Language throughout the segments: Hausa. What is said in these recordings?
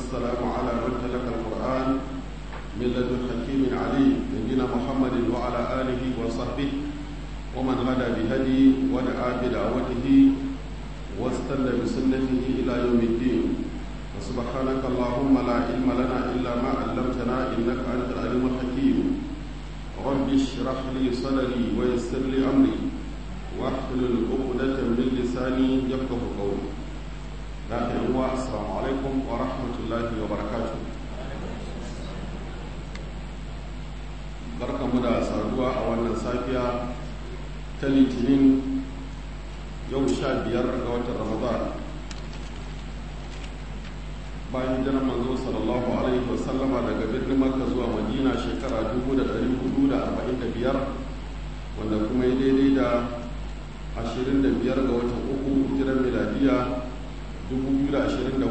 والسلام على من تلقى القرآن من لدن حكيم عليم نبينا محمد وعلى آله وصحبه ومن هدى بهدي ودعا بدعوته واستنى بسنته إلى يوم الدين وسبحانك اللهم لا علم لنا إلا ما علمتنا إنك أنت العليم الحكيم رب اشرح لي صدري ويسر لي أمري واحلل عقدة من لساني يفقهوا قولي. السلام عليكم ورحمة الله وبركاته. barkanmu da saduwa a wannan safiya ta litinin yau 15 ga watan ramadan bayan hijirar manzo sallallahu alaihi wasallama daga birnin makka zuwa madina shekara 1445 wanda kuma ya daidai da 25 ga watan uku hijirar miladiya 2024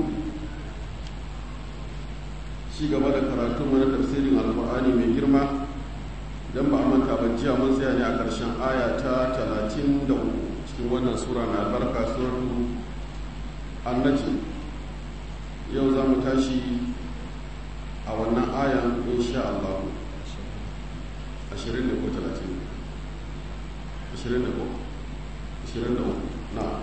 ci gaba da karatun na tafsirin alkur'ani mai girma don ba a manta ba jiya mun tsaya ne a ƙarshen aya ta 33 cikin wannan sura na albarka suratu an-najm. yau za mu tashi a wannan ayan insha Allah 20 ne ko 30 20 ne ko 23 na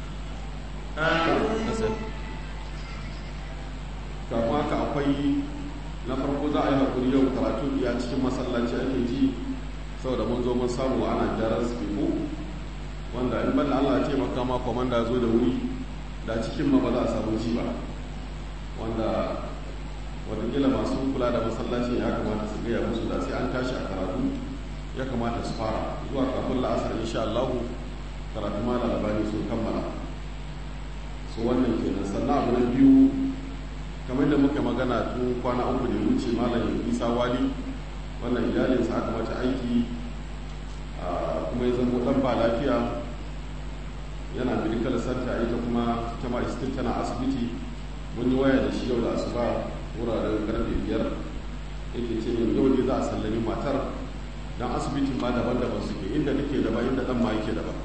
kafin haka akwai na farko za a yi haƙuri yau karatu ya cikin masallaci ake ji saboda mun zo mun samu ana jarar spiko wanda in banda Allah ya taimaka ma komanda zo da wuri da cikin ma ba za a samu ji ba, wanda watakila masu kula da masallacin ya kamata su gaya musu da sai an tashi a karatu ya kamata su fara zuwa kafin la'asar insha Allah karatu ma da labari sun kammala su wannan kenan. sannan abu na biyu kamar da muka magana tun kwana uku da wuce malam Isa Wali wannan iyalinsa aka mata aiki kuma ya zama dan ba lafiya yana medical center ita kuma ta ma tana asibiti. mun yi waya da shi yau da asuba wuraren karfe 5 yake ce min yau ne za a sallami matar dan asibitin ma daban-daban suke, inda nake da ba inda dan ma yake da ba.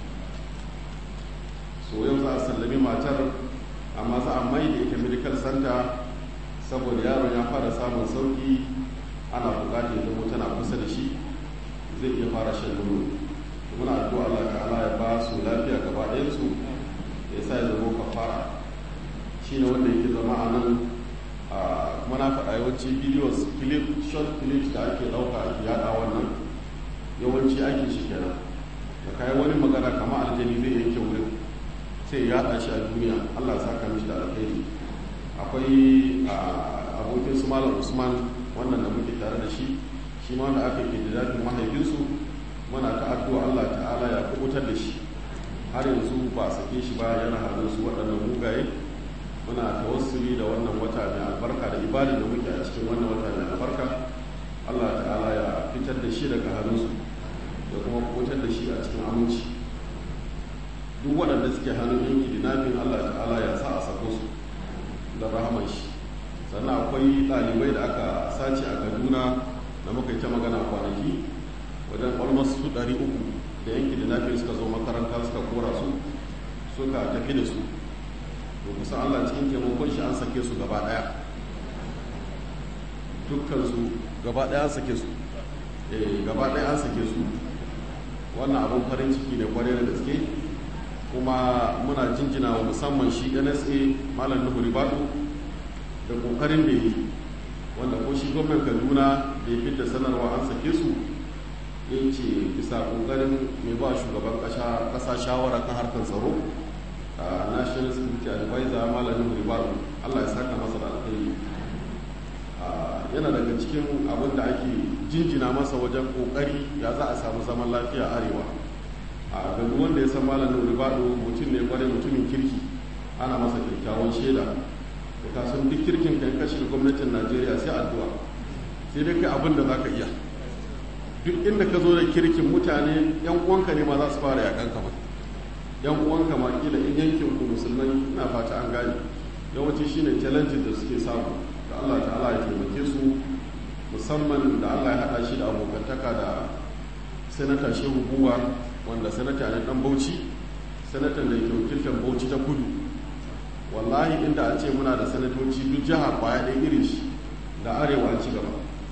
so yau za a sallami matar amma za a mai da ita medical center saboda yaron ya fara samun sauki, ana bukatar ya zama tana kusa da shi zai iya fara shan nono. muna addu'a Allah ta'ala ya ba su lafiya gaba ɗayan su ya sa ya zama kafara. shi ne wanda yake zama a nan kuma na faɗa yawanci videos short clips da ake ɗauka ake yaɗa wannan yawanci ake shi kenan da kayan wani magana kama aljani zai yanke wurin sai ya yaɗa shi a duniya. Allah ya saka mishi da alkhairi. akwai abokin su malam Usman wannan da muke tare da shi ma da aka ke da dafin mahaifinsu muna ta addu'a Allah ta'ala ya kubutar da shi, har yanzu ba a sake shi ba, yana hannun su waɗannan mugaye. muna tawassuli da wannan wata mai albarka da ibada da muke a cikin wannan wata mai albarka. Allah ta'ala ya fitar da shi daga hannunsu da kuma kubutar da shi a cikin aminci. duk waɗanda suke hannun yanki dinafin Allah ta'ala ya sa a sako su da rahaman shi. sannan akwai ɗalibai da aka sace a Kaduna da muka yi ta magana kwanaki wajen almost 300 da yanki dinafin suka zo makaranta suka kora su suka tafi da su. to kusan Allah cikin taimakon shi an sake su gaba daya, dukkan su gaba daya an sake su gaba daya an sake su. wannan abun farin ciki ne kwarai da gaske, kuma muna jinjina wa musamman shi NSA Malam Nuhu Ribadu da kokarin da yi, wanda ko shi gwamnan Kaduna da ya fitar sanarwa an sake su ya ce bisa kokarin mai ba shugaban kasa shawara kan harkar tsaro National Security Advisor Malam Ribadu, Allah ya saka masa da alkhairi. yana daga cikin abin da ake jinjina masa wajen kokari ya za a samu zaman lafiya arewa. a gani wanda ya san Malam Ribadu mutum ne kwarai, mutumin kirki, ana masa kyakkyawan shaida. da kasan duk kirkin kan kashe gwamnatin Najeriya sai addu'a, sai dai kai abin da za ka iya. duk inda ka zo da kirkin mutane yan uwanka ne ma za su fara yakan ka ba, yan uwanka ma kila in yankin ku musulmai, ina fata an gane. yawanci shine challenges da suke samu, da Allah ta'ala ya taimake su, musamman da Allah ya haɗa shi da abokantaka da Sanata Shehu Buwa, wanda sanata ne dan Bauchi, sanatan da yake wakiltar Bauchi ta Kudu. wallahi inda a ce muna da sanatoci duk jiha kwaya ɗaya irin shi da arewa ci gaba.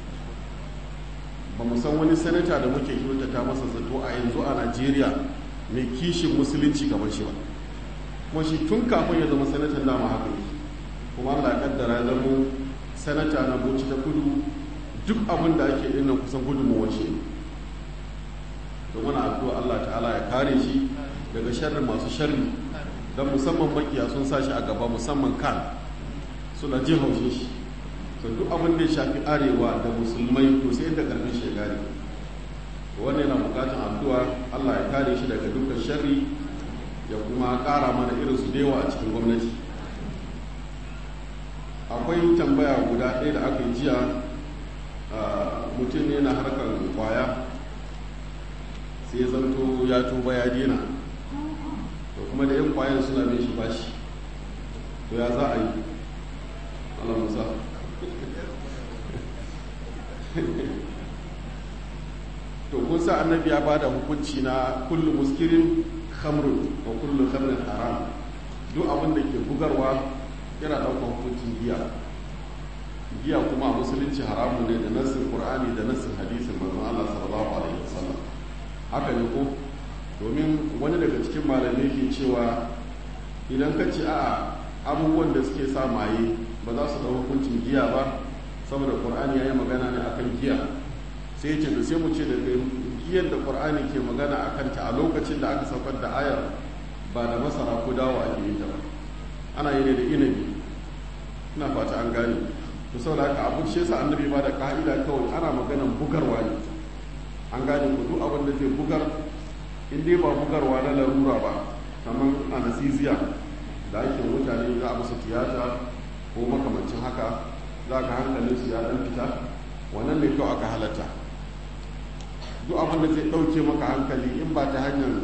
Ba mu san wani sanata da muke kyautata masa zato a yanzu a Najeriya mai kishin musulunci kamar shi ba, kuma shi tun kafin ya zama sanatan dama haka ne, kuma Allah ya kaddara ya zama sanata na Bauchi ta Kudu. Duk abin da ake dinna kusan gudunmawar shi ne. To muna addu'a Allah ta'ala ya kare shi daga sharri masu sharri, don musamman makiya sun sa shi a gaba, musamman kan suna jin haushin shi. To duk abin da ya shafi arewa da musulmai to sai da karfin shi ya gane. Wannan yana bukatan addu'a Allah ya kare shi daga dukkan sharri, ya kuma kara mana irin su da yawa a cikin gwamnati. Akwai tambaya guda ɗaya da aka yi jiya, mutum ne na harkar kwaya sai ya zanto ya tuba ya dena, to kuma da yan kwayan suna bin shi bashi, to ya za a yi? Allah musa to kun sa annabi ya bada hukunci na kullu muskirin khamrun wa kullu khamrin haram. Duk abin da ke bugarwa yana ɗaukar hukuncin giya. Giya kuma a musulunci haramun ne da nassin Qur'ani da nassin hadisin manzon Allah sallallahu alaihi wasallam. Haka ne ko? Domin wani daga cikin malamai ke cewa idan ka ce a abubuwan da suke sa maye ba za su da hukuncin giya ba, saboda Qur'ani yayi magana ne akan giya, sai ya ce da sai mu ce da giyar da Qur'ani ke magana akan ta a lokacin da aka saukar da ayar ba da masara ko dawo ake yin ta ba, ana yi ne da inabi. Ina fata an gane. To saboda haka abu shi yasa annabi ba da ka'ida kawai ana maganan bugarwa ne. An gane ku duk abin da zai bugar, in dai ba bugarwa na larura ba, kamar anesthesia da ake mutane za a musu tiyata ko makamancin haka, za ka hankalin su ya dan fita, wannan ne kawai aka halatta. Duk abin da zai ɗauke maka hankali in ba ta hanyar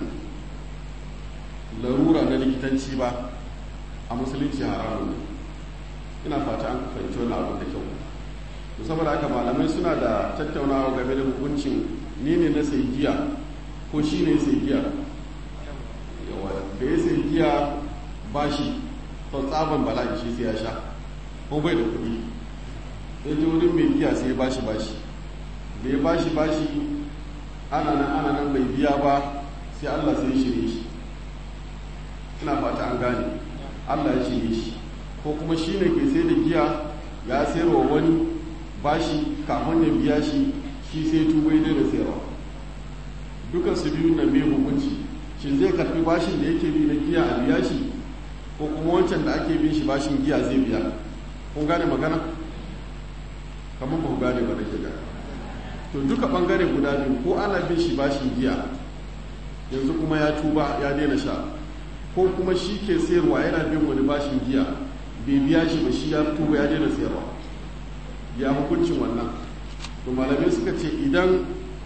larura na likitanci ba, a musulunci haramun ne. Ina fata an fahimci wani abu da kyau. To saboda haka malamai suna da tattaunawa game da hukuncin ni ne na sai giya ko shi ne sai giya. Yawa da ya sai giya ba shi to tsaban bala'i shi sai ya sha ko bai da kuɗi, ya je wurin mai giya sai ya bashi da ya bashi ana nan bai biya ba, sai Allah sai ya shirye shi. Ina fata an gane, Allah ya shirye shi. Ko kuma shi ne ke sai da giya ya sayarwa wani bashi kafin ya biya shi, shi sai tubai da sayarwa. Dukan su biyu na mai hukunci, shi zai karfi bashin da yake bi na giya a biya shi, ko kuma wancan da ake bin shi bashin giya zai biya. Kun gane magana? Kamar ba ku gane ba da ke. To duka bangare guda biyu, ko ana bin shi bashin giya yanzu kuma ya tuba ya daina sha, ko kuma shi ke sayarwa yana bin wani bashin giya bai biya shi ba, shi ya tuba ya daina sayarwa, ya hukuncin wannan. To malamai suka ce idan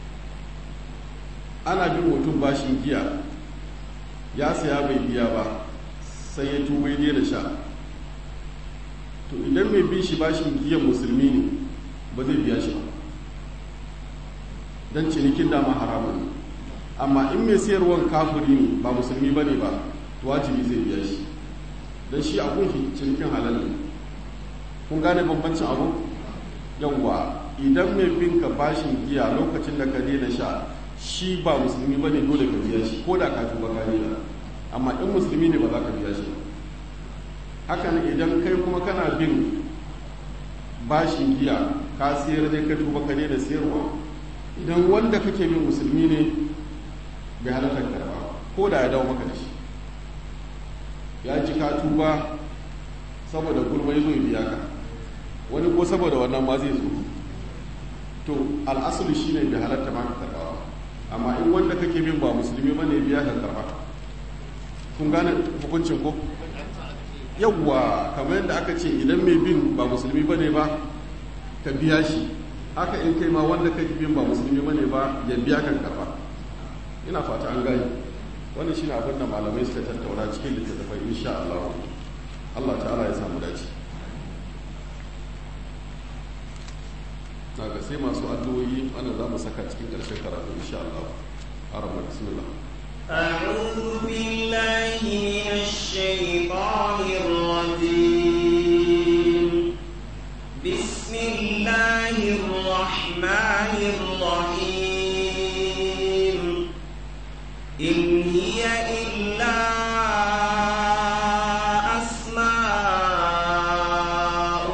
ana bin mutum bashin giya ya saya bai biya ba sai ya tuba ya daina sha, to idan mai bin shi bashin giyan musulmi ne ba zai biya shi ba, don cinikin dama haramun ne. Amma in mai sayarwar kafiri ne ba musulmi ba ne ba, to wajibi zai biya shi, don shi a kunshi cinikin halal ne. Kun gane bambancin abu? Yawwa, idan mai bin ka bashin giya lokacin da ka daina sha shi ba musulmi ba ne, dole ka biya shi ko da ka tuba ka daina. Amma in musulmi ne ba za ka biya shi ba. Haka ne idan kai kuma kana bin bashin giya ka siyar dai ka tuba ka daina siyarwa, idan wanda kake bin musulmi ne bai halatta karba ko da ya dawo maka da shi, ya ji ka tuba saboda gulma ya zo ya biya ka, wani ko saboda wannan ma zai zo, to al'asulu shi ne bai halatta ma ka karba. Amma in wanda kake bin ba musulmi ba ne biya ka karba. Kun gane hukuncin ko? Yawwa, kamar yadda aka ce idan mai bin ba musulmi ba ne ba ka biya shi, haka in kai ma wanda kake bin ba musulmi ba ne ba ya biya kan karba. Ina fata an gani. Wannan shi ne abin da malamai suka tattauna cikin littattafai, insha Allah. Allah ta'ala ya samu dace. Daga sai masu addu'o'i wannan za mu saka cikin ƙarshen karatu insha Allah. Arama bismillah. أعوذ بالله من الشيطان الرجيم بسم الله الرحمن الرحيم إن هي إلا أسماء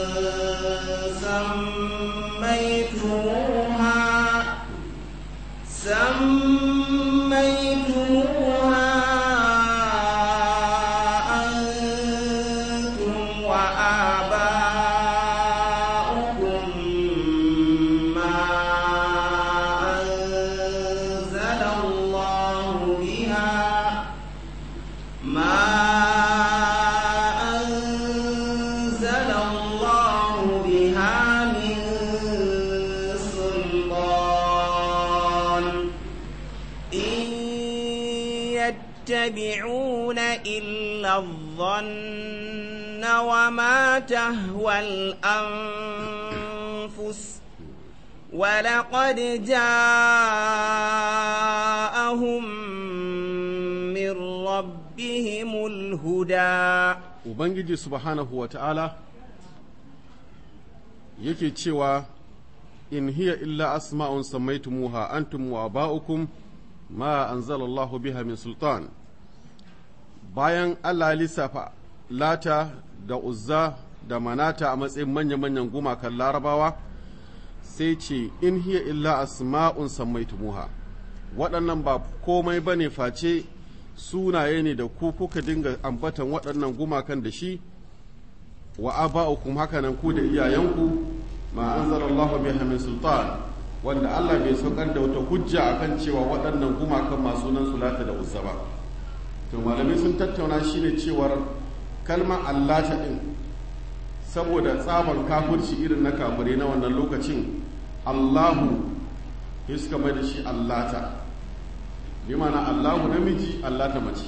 سميتموها أنتم وآباؤكم ما أنزل الله بها من سلطان إن يتبعون إلا الظن وما تهوى الأنفس ولقد جاءهم من ربهم الهدى. Ubangiji subhanahu wa ta'ala yake cewa in hiya illa asma'un sammaitumuha antum wa aba'ukum ma anzalallahu biha min sultan. Bayan Allah lissafa lata da uzza da manata a matsayin manya-manyan gumakan larabawa sai ce in hiya illa asma'un sammaitumuha, waɗannan ba komai bane face sunaye ne da ku kuka dinga ambatan waɗannan gumakan da shi, wa aba'ukum hakanan ku da iyayenku ma anzalallahu biha min sultan, wanda Allah bai saukar da wata hujja akan cewa waɗannan gumakan masu nan sulata da uzza ba. To malamai sun tattauna shine cewar kalmar allata din saboda tsaban kafirci irin na kafirai na wannan lokacin, Allahu ya suka mai da shi allata, bi mana Allahu namiji allata mace.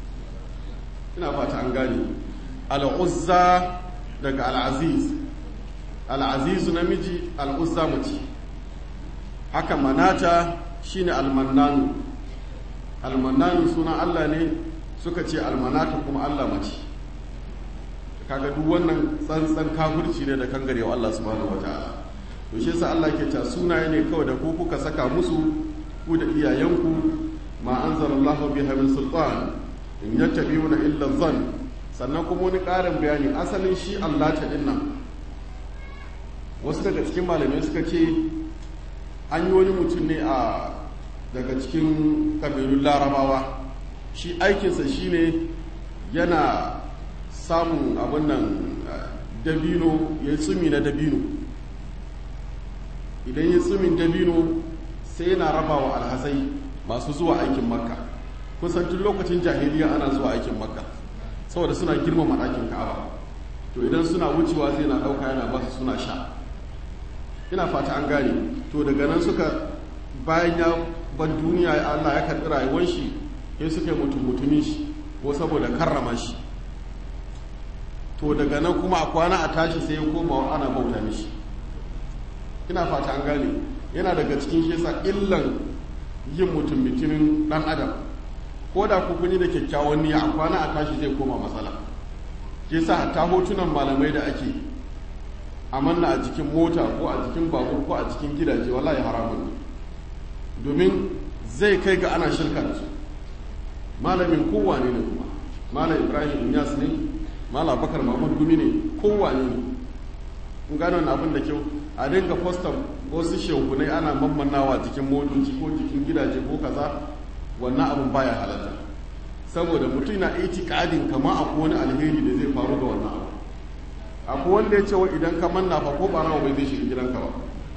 Ina fata an gane. Al-Uzza daga Al-Aziz, Al-Azizu namiji, Al-Uzza mace. Haka manata shine Al-Mannanu, Al-Mannanu sunan Allah ne, suka ce Al-Manata kuma Allah mace. Kaga duk wannan tsantsan kafirci ne da kangarewa Allah subhanahu wataala. To shi yasa Allah ke ta sunaye ne kawai da ku kuka saka musu, ku da iyayenku, ma anzalallahu biha min sultan in yattabi'una illa dhann. Sannan kuma wani ƙarin bayani, asalin shi Allah ta dinnan wasu daga cikin malamai suka ce an yi wani mutum ne a daga cikin kabilun larabawa, shi aikinsa shine yana samun abin nan dabino, ya tsumi na dabino. Idan ya tsumin dabino sai yana rabawa alhazai masu zuwa aikin makka. Kusan tun lokacin jahiliya ana zuwa aikin makka saboda suna girmama ɗakin ka'aba, to idan suna wucewa zai na ɗauka yana ba su suna sha. Ina fata an gane. To daga nan suka, bayan ya ban duniya Allah ya karɓi rayuwar shi, sai suka yi mutumin shi ko saboda karrama shi. To daga nan kuma a kwana a tashi sai ya koma ana bauta mishi. Ina fata an gane. Yana daga cikin shi yasa illan yin mutumin ɗan adam, ko da ku kuni da kyakkyawan niyya a kwana a tashi zai koma matsala. Ke sa hatta hotunan malamai da ake amanna a jikin mota ko a jikin babur ko a jikin gidaje, wallahi haramun ne, domin zai kai ga ana shirka da su. Malamin kowane ne kuma, Malam Ibrahim Inyas ne, Malam Bakar Mahmud Gumi ne, kowane ne. Kun gano wannan abin da kyau, a dinga postan wasu shehunai ana mammannawa jikin motoci ko jikin gidaje ko kaza, wannan abin baya halatta, saboda mutum na itikadin kama akwai wani alheri da zai faru da wannan abu. Akwai wanda ya ce wa idan ka manna fa ko barawa bai zai shiga gidanka ba.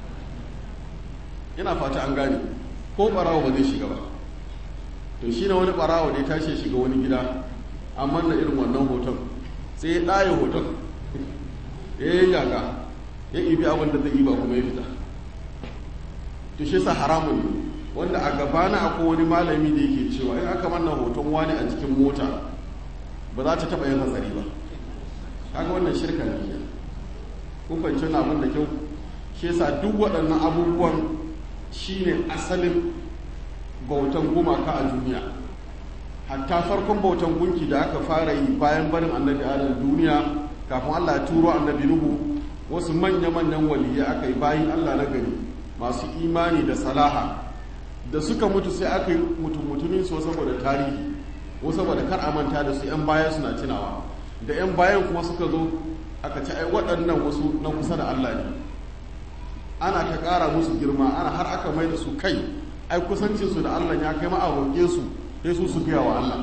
Ina fata an gane, ko barawa ba zai shiga ba. To shi na wani barawa da ya tashi shiga wani gida an manna irin wannan hoton, sai ya ɗaya hoton ya yi yaga, ya ibi abin da zai yi ba kuma ya fita. To shi sa haramun ne, wanda a gabana akwai wani malami da yake cewa in aka manna hoton wani a cikin mota ba za ta taɓa yin hatsari ba. Kaga wannan shirka ne. Kun fahimci wannan abin da kyau. Shi yasa duk waɗannan abubuwan shine asalin bautan gumaka a duniya. Hatta farkon bautan gunki da aka fara yi bayan barin annabi Adam duniya kafin Allah ya turo annabi Nuhu, wasu manya-manyan waliyai aka yi bayan Allah na gari masu imani da salaha da suka mutu sai aka yi mutumin so saboda tarihi, wasu saboda kar a manta da su 'yan baya suna tunawa, da 'yan bayan kuma suka zo aka ci ai waɗannan wasu na kusa da Allah ne, ana ta ƙara musu girma, ana har aka mai da su kai ai kusancinsu da Allah ya kai ma a roƙe su sai su gaya wa Allah.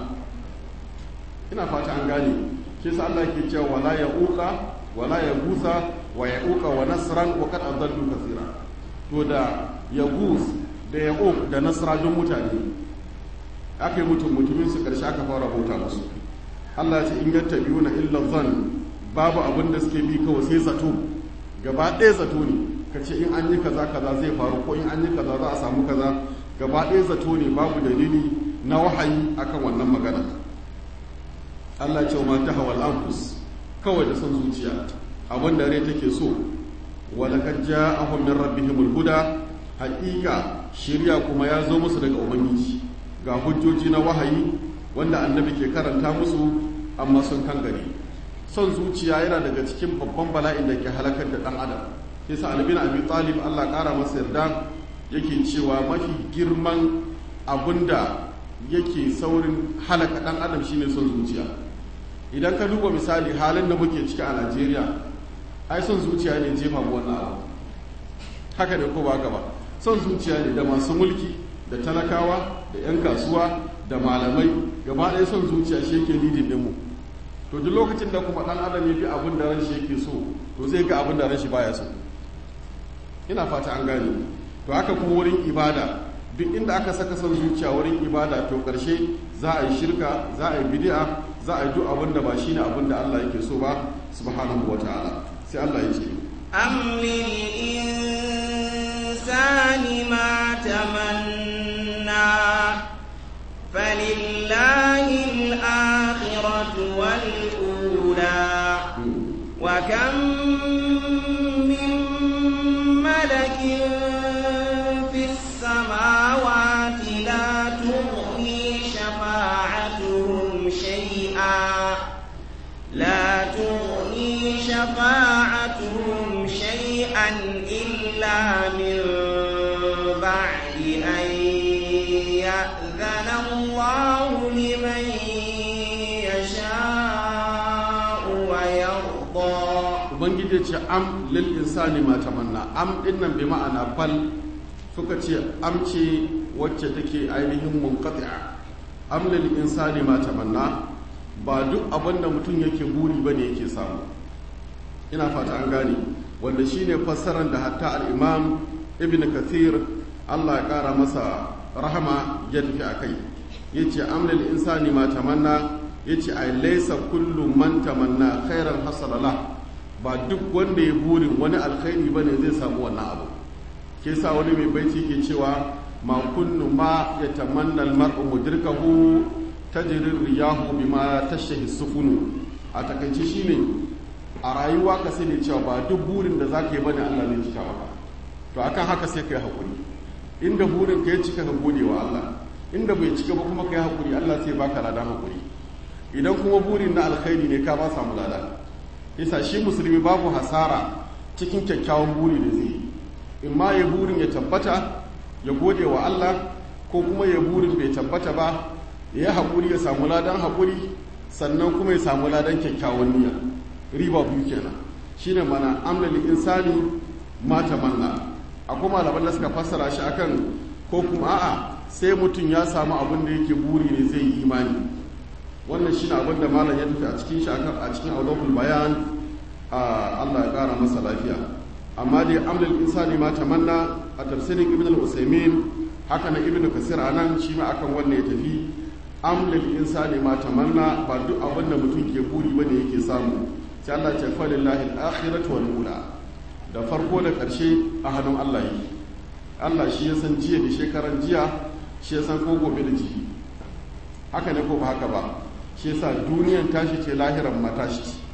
Ina fata an gane, shi sa Allah ke cewa wala ya uka wala ya gusa wa ya uka wa nasran wa kad adallu kaseera. To da ya gus da ya uka da nasra don mutane aka yi mutumin su karshe aka fara bauta musu. Allah ya ce in yattabi'una illa dhann, babu abin da suke bi kawai sai zato, gaba ɗaya zato ne, ka ce in an yi kaza kaza zai faru ko in an yi kaza za a samu kaza, gaba ɗaya zato ne, babu dalili na wahayi akan wannan magana. Allah ce ma ta hawal anfus, kawai da son zuciya abin da rai take so. Wala kad ja'ahum min rabbihimul huda, haƙiƙa shiriya kuma ya zo musu daga ubangiji, ga hujjoji na wahayi wanda annabi ke karanta musu, amma sun kangare. Son zuciya yana daga cikin babban bala'in da ke halakar da ɗan adam. Sai sa Ali bin Abi Talib Allah ƙara masa yarda yake cewa mafi girman abinda yake saurin halaka ɗan adam shine son zuciya. Idan ka duba misali halin da muke ciki a Najeriya, ai son zuciya ne jefa wannan abu, haka ne ko ba haka ba? Son zuciya ne da masu mulki da talakawa da 'yan kasuwa da malamai, gaba ɗaya son zuciya shi yake lidin ɗinmu. To duk lokacin da kuma ɗan adam ya bi abin da ran shi yake so, to zai ga abin da ran shi baya so. Ina fata an gane. To haka kuma wurin ibada, duk inda aka saka son zuciya wurin ibada, to ƙarshe za a yi shirka, za a yi bid'a, za a yi duk abin da ba shi ne abin da Allah yake so ba, subhanahu wa ta'ala. Sai Allah ya ce am lil insani ma tamanna falillahi al-akhiratu wal ula wa kam min malakin fis samawati la tughni shafa'atuhum shay'a لا تغني شفاعتهم شيئا إلا من بعد أن يأذن الله لمن يشاء ويرضى. Ubangiji ce am lil insani ma tamanna, am dinnan bi ma'ana bal, suka ce am ce wacce take ainihin munqati'a. Am lil insani ma tamanna, ba duk abin da mutum yake buri ba ne yake samu. Ina fata an gane, wanda shi ne fassarar da hatta al'imam ibn kathir Allah ya ƙara masa rahama ya tafi a kai. Ya ce amlil insani ma tamanna, ya ce a laisa kullum man tamanna khairan hasalala, ba duk wanda ya burin wani alkhairi ba ne zai samu wannan abu. Ke sa wani mai baiti ke cewa ma kullu ma ya tamanna al-mar'u mudirkahu tajirin riyahu bima tashtahi sufunu. A takaice shine a rayuwa ka sani cewa ba duk burin da zaka yi bane Allah zai cika maka. To akan haka sai kai hakuri. Inda burin ka ya cika ka gode wa Allah, inda bai cika ba kuma kai hakuri, Allah sai baka ladan hakuri. Idan kuma burin na alkhairi ne ka ba samu lada. Yasa shi musulmi babu hasara cikin kyakkyawan buri da zai yi. In ma ya burin ya tabbata ya gode wa Allah, ko kuma ya burin bai tabbata ba ya haƙuri ya samu ladan haƙuri, sannan kuma ya samu ladan kyakkyawan niyya. Riba biyu kenan. Shine mana amlal insani ma tamanna. Akwai malaman da suka fassara shi akan ko kuma a'a sai mutum ya samu abin da yake buri ne zai yi imani. Wannan shine abin da malam ya tafi a cikin shi akan a cikin awdahul bayan, Allah ya kara masa lafiya. Amma dai amlal insani ma tamanna a tafsirin Ibn al-Usaymin, haka na Ibn Kasir anan shi ma akan wannan ya tafi. Amlal insani ma tamanna, ba duk abin da mutum ke buri bane yake samu. Sai Allah ce fa lillahi al-akhiratu wal ula, da farko da karshe a hannun Allah yake. Allah shi ya san jiya da shekaran jiya, shi ya san ko gobe da jibi. Haka ne ko ba haka ba? Shi yasa duniyan tashi ce, lahiran ma tashi ce.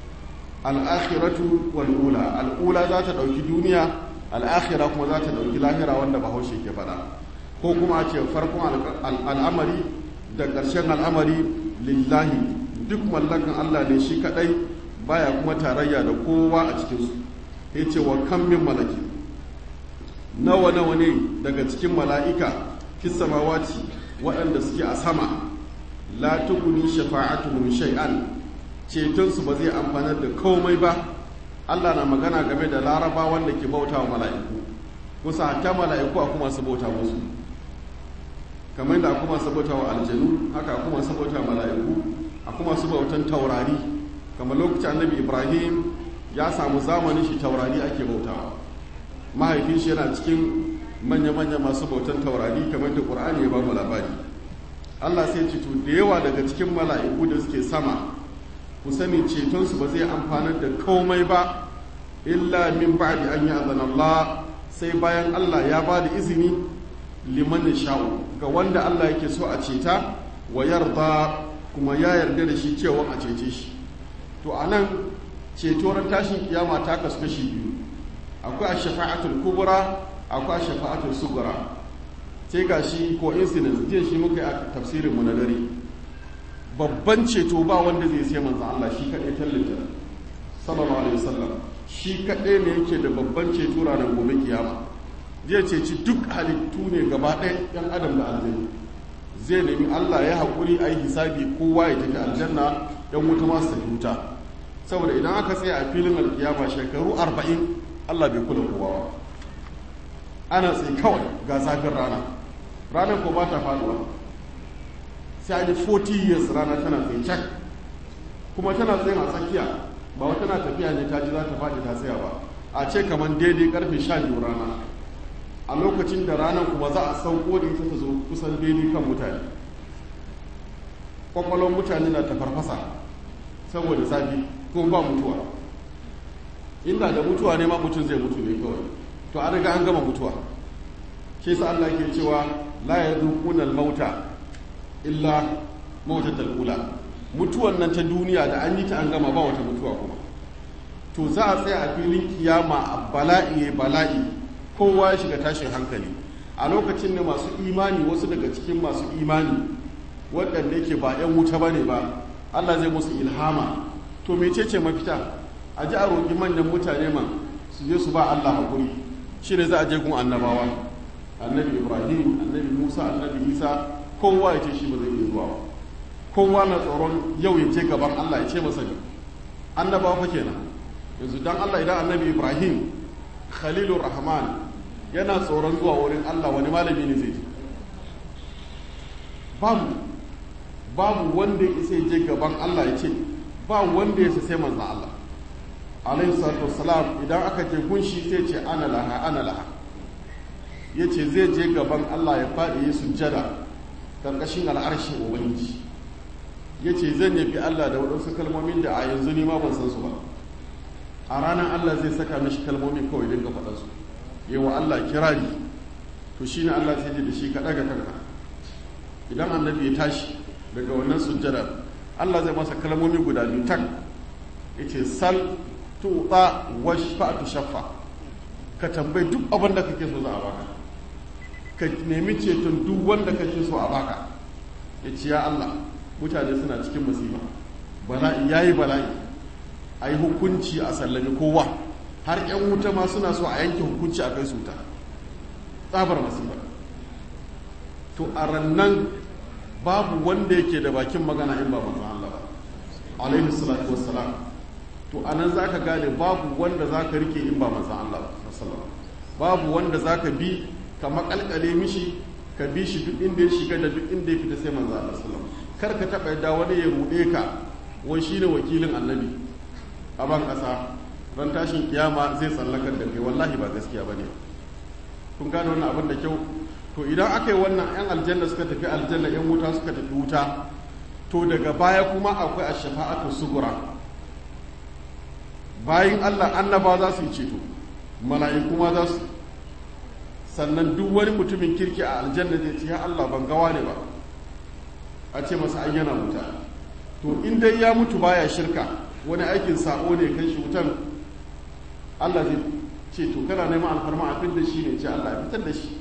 Al-akhiratu wal ula, al-ula za ta dauki duniya, al-akhira kuma za ta dauki lahira, wanda Bahaushe ke fada. ko kuma a ce farkon al'amari da ƙarshen al'amari lillahi, duk mallakan Allah ne shi kadai, baya kuma tarayya da kowa a cikinsu. Ya ce wa kan min malaki, nawa ne daga cikin mala'ika fi samawati waɗanda suke a sama, la tuguni shafa'atuhum shay'an, cetonsu ba zai amfanar da komai ba. Allah na magana game da laraba wanda ke bauta wa mala'iku, kusa ta mala'iku a kuma su bauta musu, kamar da kuma su bauta wa aljanu, haka kuma su bauta mala'iku, a kuma su bautan taurari. kamar lokacin annabi Ibrahim ya samu zamanin shi taurari ake bautawa, mahaifin shi yana cikin manya-manya masu bautan taurari kamar da Qur'ani ya ba mu labari. Allah sai ce to da yawa daga cikin mala'iku da suke sama, ku sani cetonsu ba zai amfanar da komai ba illa min ba'di an ya'zana Allah, sai bayan Allah ya ba da izini liman sha'u ga wanda Allah yake so a ceta, wa yarda kuma ya yarda da shi cewa a cece shi. To anan ceto ran tashin kiyama ta kasu kashi biyu, akwai ash-shafa'atul kubra, akwai ash-shafa'atul sughra. sai gashi coincidence jiya shi muka yi a tafsirin mu na dare, babban ceto ba wanda zai sai manzo Allah shi kadai tallata sallallahu alaihi wasallam, shi kadai ne yake da babban ceto ranar gobe kiyama. zai ceci duk halittu ne gaba ɗaya yan adam da aljanna, zai nemi Allah ya haƙuri a yi hisabi kowa ya tafi aljanna, yan wuta ma su tafi wuta. saboda idan aka tsaya a filin alkiyama shekaru 40 Allah bai kula kowa ba, ana tsaye kawai ga zafin ranar ko ba ta faduwa, sai an yi 40 years rana tana tsaye cak, kuma tana tsaye a tsakiya, ba wata na tafiya ne ta ji za ta faɗi ta tsaya ba, a ce kamar daidai karfe 12 rana, a lokacin da ranar kuma za a sauko da ita ta zo kusan daidai kan mutane, kwakwalon mutane na ta farfasa saboda zafi ko ba mutuwa. Inda da mutuwa ne ma mutum zai mutu ne kawai, to an riga an gama mutuwa. shi sa Allah ke cewa la yadhuquna al-mauta illa mautatal ula, mutuwan nan ta duniya da an yi ta an gama ba wata mutuwa kuma. to za a tsaya a filin kiyama a bala'i kowa ya shiga tashin hankali. a lokacin ne masu imani, wasu daga cikin masu imani waɗanda yake ba 'yan wuta ba ne ba, Allah zai musu ilhama. to mecece mafita? a ji a roƙi manyan mutane man su je su ba Allah haƙuri. shi ne za a je gun annabawa, annabi Ibrahim, annabi Musa, annabi Isa, kowa ya ce shi ba zai iya zuwa ba, kowa na tsoron yau ya ce gaban Allah ya ce masa ne. annabawa fa kenan. yanzu dan Allah idan annabi Ibrahim Khalilur Rahman yana tsoron zuwa wurin Allah, wani malami ne zai je? babu wanda ya isa je gaban Allah ya ce, ba wanda ya sai manzon Allah alaihi salatu wassalam. idan aka je gunshi sai ce ana laha yace zai je gaban Allah ya faɗi ya sujjada karkashin al'arshin ubangiji, yace zan yabi Allah da waɗansu kalmomin da a yanzu ni ma ban san su ba. a ranar Allah zai saka mishi kalmomin kawai dinga faɗa su, yawa Allah kirari. to shine Allah sai ji da shi ka daga kanka. idan annabi ya tashi daga wannan sujjada, Allah zai masa kalmomi guda biyu tak, yace sal tuta washfa tushaffa, ka tambayi duk abin da kake so za a baka, ka nemi ceton duk wanda kake so a baka. yace ya Allah, mutane suna cikin masifa, bala'i yayi bala'i, ayi hukunci a sallami kowa, har yan wuta ma suna so a yanke hukunci a kai su ta tsabar masifa. to a rannan babu wanda yake da bakin magana in ba manzon Allah ba alaihi salatu wassalam. to anan zaka gane babu wanda zaka rike in ba manzon Allah sallallahu, babu wanda zaka bi ka makalkale mishi, ka bi shi duk inda ya shiga da duk inda ya fita sai manzon Allah sallallahu. kar ka taba yadda wani ya rude ka wai shine wakilin annabi a ban kasa, ran tashin kiyama zai tsallakar da kai, wallahi ba gaskiya bane. kun gane wannan abin da kyau. to idan aka yi wannan, 'yan aljanna suka tafi aljanna, 'yan wuta suka tafi wuta, to daga baya kuma akwai ash-shafa'atu sugura. bayin Allah annaba za su yi ceto, mala'iku ma za su, sannan duk wani mutumin kirki a aljanna zai ce ya Allah ban gawa ne ba, a ce masa an yana wuta. to in dai ya mutu baya shirka, wani aikin sa'o ne kan shi wutan, Allah zai ce to kana neman alfarma a fitar da shi ne, ce Allah ya fitar da shi.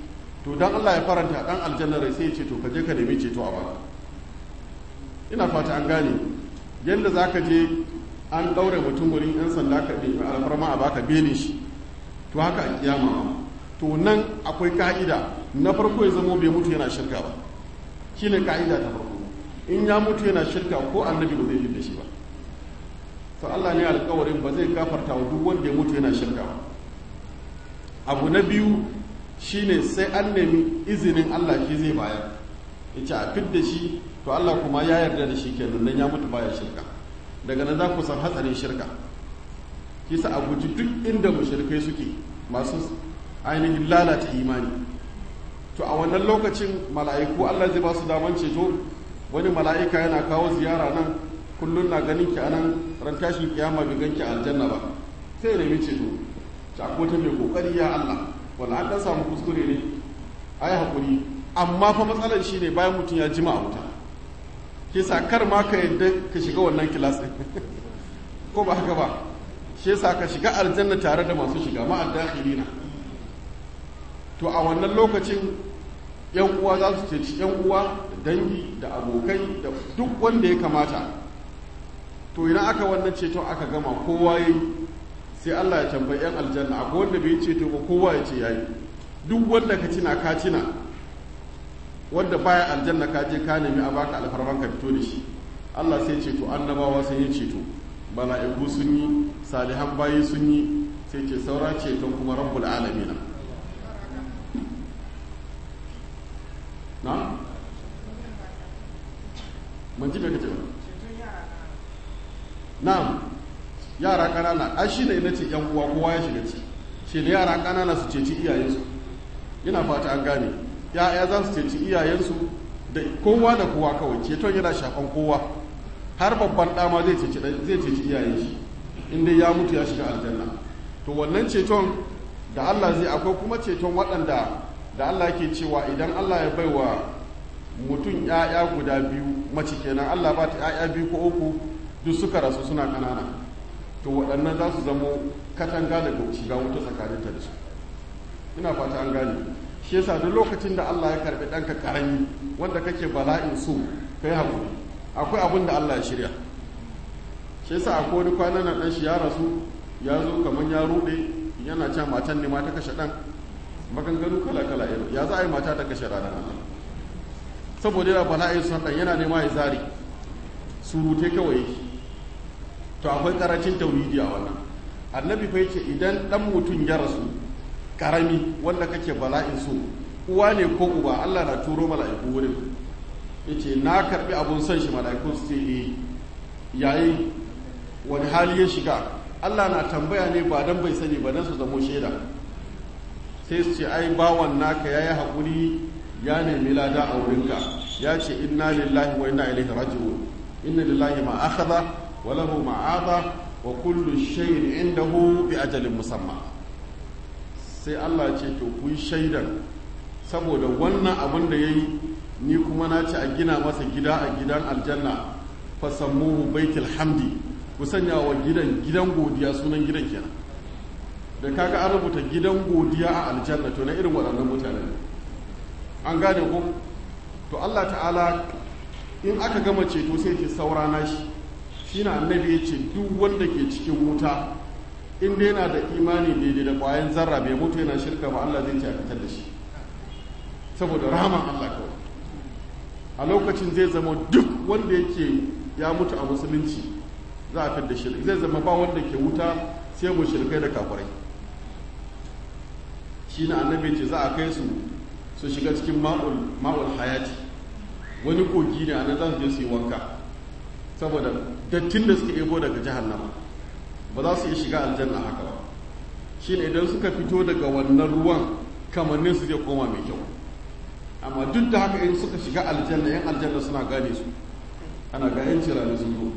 to dan Allah ya faranta dan aljanna rai sai ya ce to ka je ka nemi ceto a baka. Ina fata an gane yadda za ka je an ɗaure mutum wurin 'yan sanda ka ɗin alfarma a baka belin shi, to haka a kiyama. To nan akwai ka'ida na farko ya zamo bai mutu yana shirka ba, shi ne ka'ida ta farko. In ya mutu yana shirka ko annabi ba zai da shi ba, to Allah ne alkawarin ba zai gafarta wa duk wanda ya mutu yana shirka ba. Abu na biyu shine sai an nemi izinin Allah shi zai bayar, ya ce a fid da shi, to Allah kuma ya yarda da shi kenan nan ya mutu baya shirka. Daga nan za ku san hatsarin shirka. Kisa a guji duk inda mushrikai suke masu ainihin lalata imani. To a wannan lokacin mala'iku Allah zai ba su daman ceto. Wani mala'ika yana kawo ziyara nan, kullum na ganin ki anan, ran tashin kiyama bai ganki aljanna ba, sai ya nemi ceto. Ta ko ta mai kokari ya Allah, wala an dan samu kuskure ne, ayi hakuri. Amma fa matsalar shi ne bayan mutum ya jima a wuta. Kisa kar ma ka yadda ka shiga wannan kilas ɗin ko ba haka ba, shi yasa ka shiga aljanna tare da masu shiga ma'ad dakhilina. To a wannan lokacin yan uwa za su ceci yan uwa da dangi da abokai da duk wanda ya kamata. To idan aka wannan ceton aka gama kowa yayi, sai Allah ya tambayi yan aljanna, akwai wanda bai ceto ba, kowa ya ce yayi. Duk wanda ka cina ka cina, wanda baya aljanna ka je ka nemi a baka alfarman ka fito da shi. Allah sai ce to annabawa sun yi ceto, mala'iku sun yi, salihan bayi sun yi, sai ce saura ceton kuma rabbul alamin. Na? Man ji me kace? Na'am. Yara kanana, ai shine nace yan uwa kowa ya shiga ci. Shi ne yara kanana su ceci iyayensu. Ina fata an gane. Ya'ya za su ceci iyayensu da kowa da kowa kawai, ceton yana shafan kowa. Har babban dama zai ceci iyayen shi inda ya mutu ya shiga aljanna. To wannan ceton da Allah zai, akwai kuma ceton waɗanda da Allah ke cewa idan Allah ya baiwa mutum ‘ya'ya guda biyu mace kenan, Allah ba ta ‘ya'ya biyu ko uku duk suka rasu suna ƙanana, to waɗannan za su zamo katanga daga shiga wuta tsakaninta da su. Ina fata an gane. Shi yasa duk lokacin da Allah ya karɓi ɗanka ƙarami wanda kake bala'in so, kai haƙuri, akwai abin da Allah ya shirya. Shi yasa akwai wani kwanan nan ɗan shi ya rasu, ya zo kamar ya ruɗe, yana can matan ne ma ta kashe ɗan, maganganu kala-kala ya za a yi mata ta kashe ranar Allah, saboda yana bala'in son ɗan yana nema ya zari surute kawai. To akwai karancin tauhidi a wannan. Annabi fa yace idan ɗan mutum ya rasu karami wanda kake bala'in so, uwa ne ko uba, Allah na turo mala'iku wurin, yace na karbi abun son shi, mala'iku su ce yayi wani hali ya shiga. Allah na tambaya ne ba dan bai sani ba, dan su zamo shaida. Sai su ce ai bawan naka yayi hakuri, ya nemi lada a wurinka, ya ce inna lillahi wa inna ilaihi raji'un, inna lillahi ma akhadha wa lahu ma ata wa kullu shay'in indahu bi ajalin musamma. Sai Allah ce to ku yi shaidan, saboda wannan abin da yayi ni kuma na ce a gina masa gida a gidan aljanna, fasammuhu baitul hamdi, ku sanya wa gidan godiya, sunan gidan kenan. Da kaga an rubuta gidan godiya a aljanna, to na irin waɗannan mutane an gane ko. To Allah ta'ala in aka gama ceto sai ke saura nashi, shi na annabi ya ce duk wanda ke cikin wuta in dai yana da imani daidai da ƙwayan zarra bai mutu yana shirka ba, Allah zai ce a fitar da shi saboda rahaman Allah kawai. A lokacin zai zama duk wanda yake ya mutu a musulunci za a fitar da shi, zai zama ba wanda ke wuta sai mu shirkai da kafirai. Shi na annabi ce za a kai su shiga cikin ma'ul hayati, wani kogi ne a nan za su je su yi wanka saboda dattin da suka ebo daga jahannama, ba za su iya shiga aljanna haka ba. Shi ne idan suka fito daga wannan ruwan kamannin su zai koma mai kyau, amma duk da haka in suka shiga aljanna, yan aljanna suna gane su, ana ga yan cirani sun zo.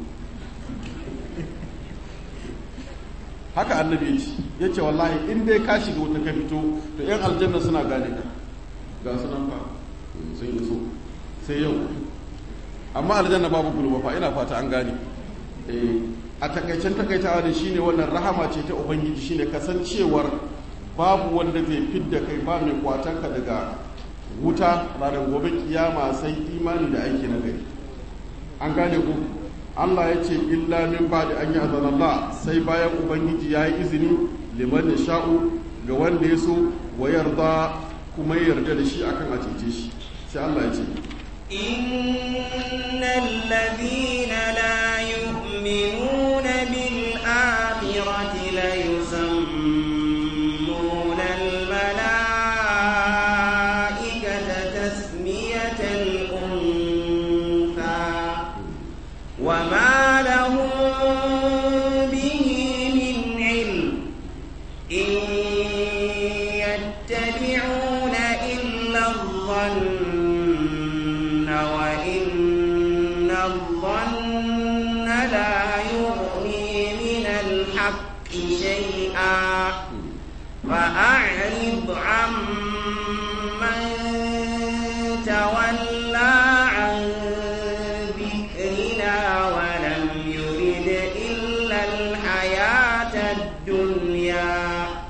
Haka annabi ya ce wallahi in dai ka shiga wuta ka fito, to yan aljanna suna gane ka, ga su nan fa sun yi so sai yau. Amma aljanna babu gulma fa, ina fata an gane. A takaicen takaitawa da shine wannan rahama ce ta ubangiji, shine kasancewar babu wanda zai fidda kai, ba mai kwatanka daga wuta ranar gobe kiyama sai imani da aiki na gari. An gane ku Allah ya ce illa min ba'di an ya'zana Allah, sai bayan ubangiji ya yi izini liman sha'u ga wanda ya so wa yarda kuma ya yarda da shi akan a cece shi. Sai Allah ya ce innal ladhina la yu'minuna bil akhirati la yusammuna al malaikata tasmiyatal untha wa ma lahum bihi min ilm in yattabi'una illa adh-dhanna فأعرض عمن تولى عن ذكرنا ولم يرد إلا الحياة الدنيا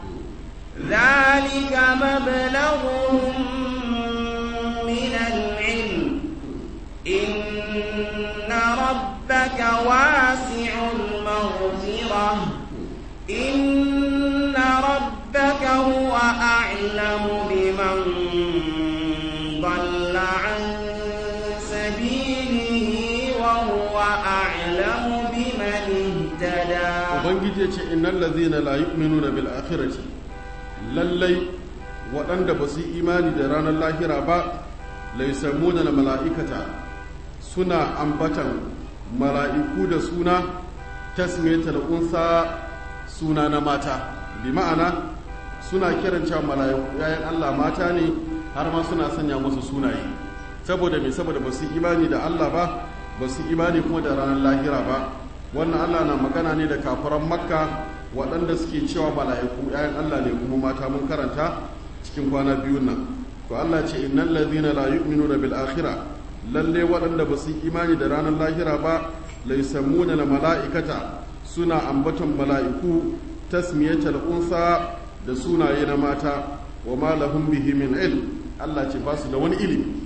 ذلك مبلغهم من العلم إن ربك واسع المغفرة إن ربك هو أعلم بمن ضل عن سبيله وهو أعلم بمن اهتدى. Ubangiji ce innal ladhina la yu'minuna bil akhirati, lallai waɗanda ba su imani da ranar lahira ba, la yusammuna al mala'ikata, suna ambatan mala'iku da suna tasmiyatul unsa, suna na mata, bi ma'ana suna kiran cewa mala'iku yayin Allah mata ne, har ma suna sanya musu sunaye. Saboda me? Saboda ba su imani da Allah ba, ba su imani kuma da ranar lahira ba. Wannan Allah na magana ne da kafiran Makka waɗanda suke cewa mala'iku yayin Allah ne kuma mata, mun karanta cikin kwana biyun nan. To Allah ce innal ladhina la yu'minuna bil akhirah, lalle waɗanda ba su imani da ranar lahira ba, la yusammuna al mala'ikata, suna ambaton mala'iku tasmiyatal unsa da sunaye na mata, wa ma lahum bihi min ilm. Allah ce ba su da wani ilimi,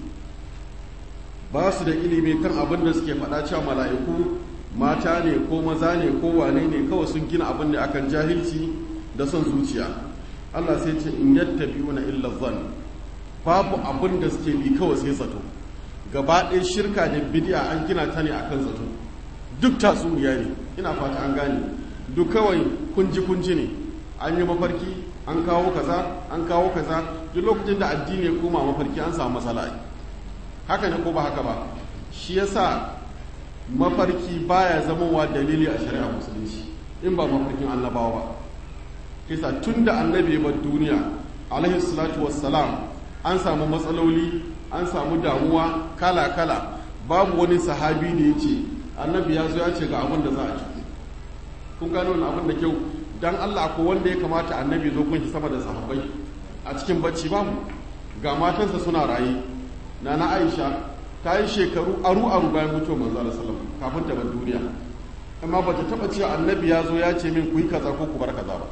ba su da ilimi kan abin da suke faɗa cewa mala'iku mata ne ko maza ne ko wane ne, kawai sun gina abin da akan jahilci da son zuciya. Allah sai ce in yattabi'una illa dhann, babu abin da suke bi kawai sai zato. Gaba ɗaya shirka da bid'a an gina ta ne akan zato, duk tatsuniya ne, ina fata an gane. Duk kawai kunji ne, an yi mafarki an kawo kaza an kawo kaza. Duk lokacin da addini ya koma mafarki an samu matsala. Haka ne ko ba haka ba? Shi yasa mafarki baya zamowa dalili a shari'a musulunci in ba mafarkin annabawa ba. Kisa tun da annabi ba duniya alaihi salatu wassalam an samu matsaloli, an samu damuwa kala-kala. Babu wani sahabi da ya ce annabi ya zo ya ce ga abin da za a ci. Kun gano wani abin da kyau? Dan Allah ko wanda ya kamata annabi zo kunshi sama da sahabbai a cikin bacci? Babu. Ga matansa suna raye. Nana Aisha ta yi shekaru aru bayan mutuwar manzo Allah sallallahu alaihi wasallam kafin ta bar duniya, amma ba ta taba cewa annabi ya zo ya ce min ku yi kaza ko ku bar kaza ba.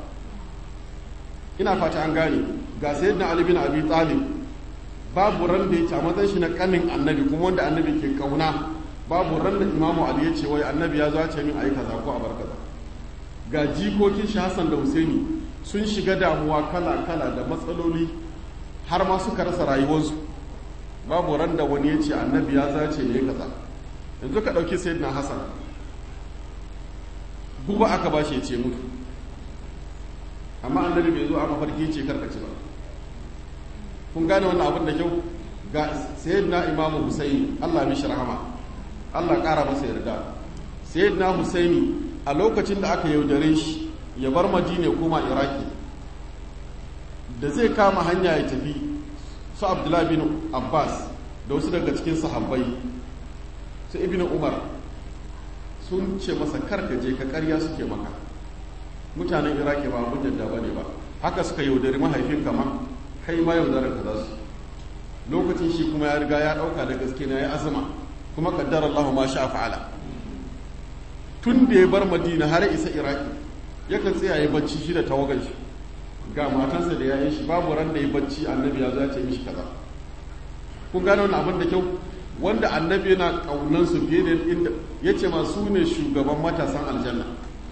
Ina fata an gane. Ga sayyidina Ali bin Abi Talib, babu ran da ya ce a matsayin shi na kanin annabi kuma wanda annabi ke kauna, babu ran da Imamu Ali ya ce wai annabi ya zo ya ce min ayi kaza ko a bar kaza. Ga jikokin shi Hassan da Husaini sun shiga damuwa kala-kala da matsaloli har ma suka rasa rayuwarsu, babu ran da wani ya ce annabi ya zace ne kaza. Yanzu ka ɗauki sayyidina Hassan, guba aka ba shi ya ce mutu, amma annabi bai zo a mafarki ce karkace ba. Kun gane wannan abin da kyau? Ga sayyidina Imamu Husaini, Allah mishi rahama, Allah ƙara masa yarda. Sayyidina Husaini a lokacin da aka yaudare shi ya bar Madina kuma Iraki, da zai kama hanya ya tafi, su Abdullahi bin Abbas da wasu daga cikin sahabbai, su Ibn Umar sun ce masa karka je ka karya suke maka, mutanen Iraki ba abin jadda ba ne ba, haka suka yaudari mahaifinka ma, kai ma yaudarar ka za su. Lokacin shi kuma ya riga ya ɗauka da gaske na ya azuma, kuma kaddara Allah ma sha fa'ala. Tun da ya bar Madina har isa Iraki yakan tsaya ya bacci shi da tawagan shi, ga matansa da yayin shi, babu ran da ya bacci annabi ya zace mishi kaza. kun gane wannan abin da kyau, wanda annabi yana kaunan su fiye da inda yace ma su ne shugaban matasan aljanna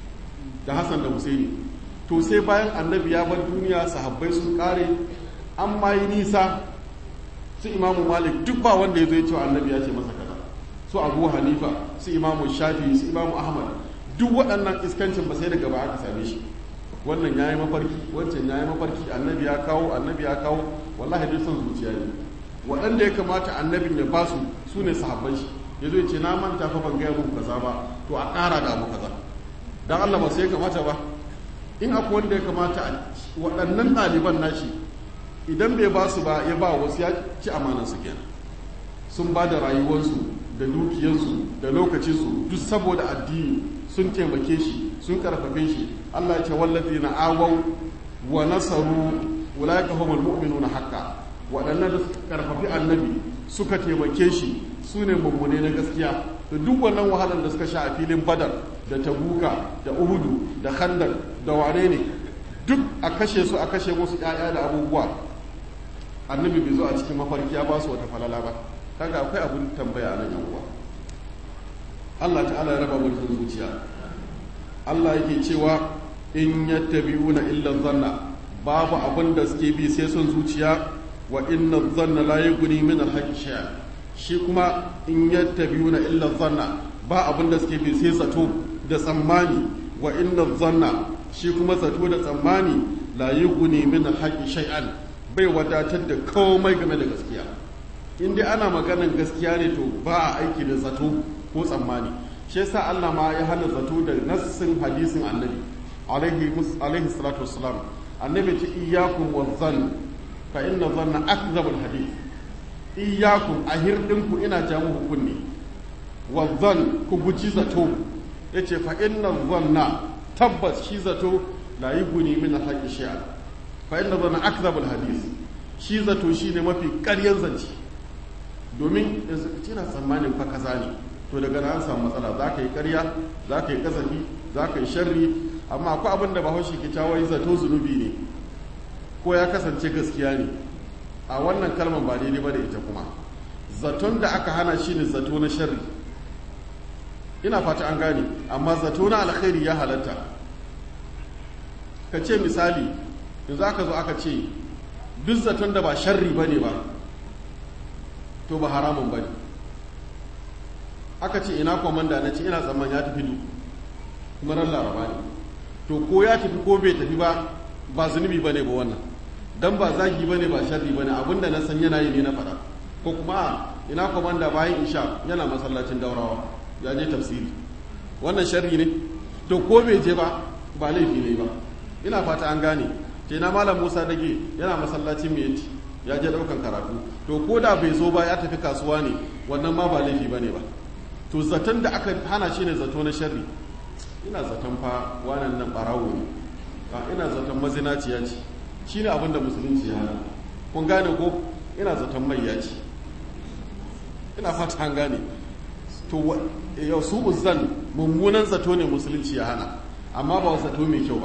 da Hassan da Husaini. To sai bayan annabi ya bar duniya sahabbai sun kare an ma yi nisa, su Imamu Malik duk ba wanda ya zo ya ce annabi ya ce masa kaza, su Abu Hanifa, su Imamu Shafi, su Imamu Ahmad, duk waɗannan iskancin ba sai daga ba aka same shi. Wannan yayi mafarki, wancan yayi mafarki, annabi ya kawo, wallahi duk son zuciya ne. Waɗanda ya kamata annabin ya basu su ne sahabban shi, ya zo ya ce na manta fa ban gaya muku kaza ba, to a ƙara da abu kaza. Dan Allah ba sai ya kamata ba. In akwai wanda ya kamata waɗannan ɗaliban nashi idan bai ba su ba ya ba wasu ya ci amanansu kenan. Sun ba da rayuwarsu da dukiyarsu da lokacinsu duk saboda addini, sun taimake shi, sun karfafe shi. Allah ya ce wallazina awaw wa nasaru ulaika humul mu'minuna haqqan. Waɗannan da suka karfafi annabi suka taimake shi su ne mummune na gaskiya. Da duk wannan wahalar da suka sha a filin Badar da Tabuka da Uhudu da Khandaq da wane ne duk a kashe su, a kashe musu ƴaƴa da abubuwa, annabi bai zo a cikin mafarki ya ba su wata falala ba. Kaga akwai abin tambaya nan yan uwa. Allah ta'ala ya raba mu da zuciya. Allah yake cewa in yattabi'una illa dhanna, babu abin da suke bi sai son zuciya. Wa inna dhanna la yughni min al-haqqi shay'a. Shi kuma in yattabi'una illa dhanna, ba abin da suke bi sai zato da tsammani. Wa inna dhanna, shi kuma zato da tsammani la yughni min al-haqqi shay'an, bai wadatar da komai game da gaskiya. In dai ana maganar gaskiya ne to ba a aiki da zato ko tsammani. Shi yasa Allah ma ya hana zato da nassin hadisin annabi alaihi salatu wassalam. Annabi ce iyyakum wadh-dhann fa inna dhanna akdhabul hadith. Iyyakum, ahirdinku ina ja muku kunni, wadh-dhann, ku guji zato. Yace fa inna dhanna, tabbas shi zato la yughni min al-haqqi shay'an. Fa inna dhanna akdhabul hadith. Shi zato shine mafi ƙaryan zance. Domin yanzu kina tsammanin fa kaza ne, to daga nan an samu matsala. Za ka yi ƙarya, za ka yi kasafi, za ka yi sharri, amma akwai abin da bahaushe ke cewa zato zunubi ne ko ya kasance gaskiya ne. A wannan kalmar ba daidai ba da ita kuma. Zaton da aka hana shi ne zato na sharri. Ina fata an gane, amma zato na alkhairi ya halatta. Ka ce misali, yanzu aka zo aka ce duk zaton da ba sharri ba ne ba, to ba haramun ba ne. Aka ce ina kwamanda, na ce ina tsamman ya tafi kuma ran laraba ne. To ko ya tafi ko bai tafi ba zunubi ba ne ba wannan. Dan ba zagi ba ne ba sharri ba ne, abinda na san yana yi ne na faɗa. Ko kuma ina kwamanda bayan isha yana masallacin Daurawa ya je tafsiri, wannan sharri ne. To ko bai je ba laifi ne ba. Ina fata an gane. Ce na malam Musa Dage yana masallacin Miyati ya je ɗaukan karatu. To ko da bai zo ba ya tafi kasuwa ne, wannan ma ba laifi ba ne ba. To zaton da aka hana shi ne zato na sharri. Ina zaton fa wannan nan barawo ne, ina zaton mazinaciya ce, shi ne abin da musulunci ya hana. Kun gane ko? Ina zaton mayya ce. Ina fata an gane. To yau su uzzan mummunan zato ne musulunci ya hana, amma ba zato mai kyau ba.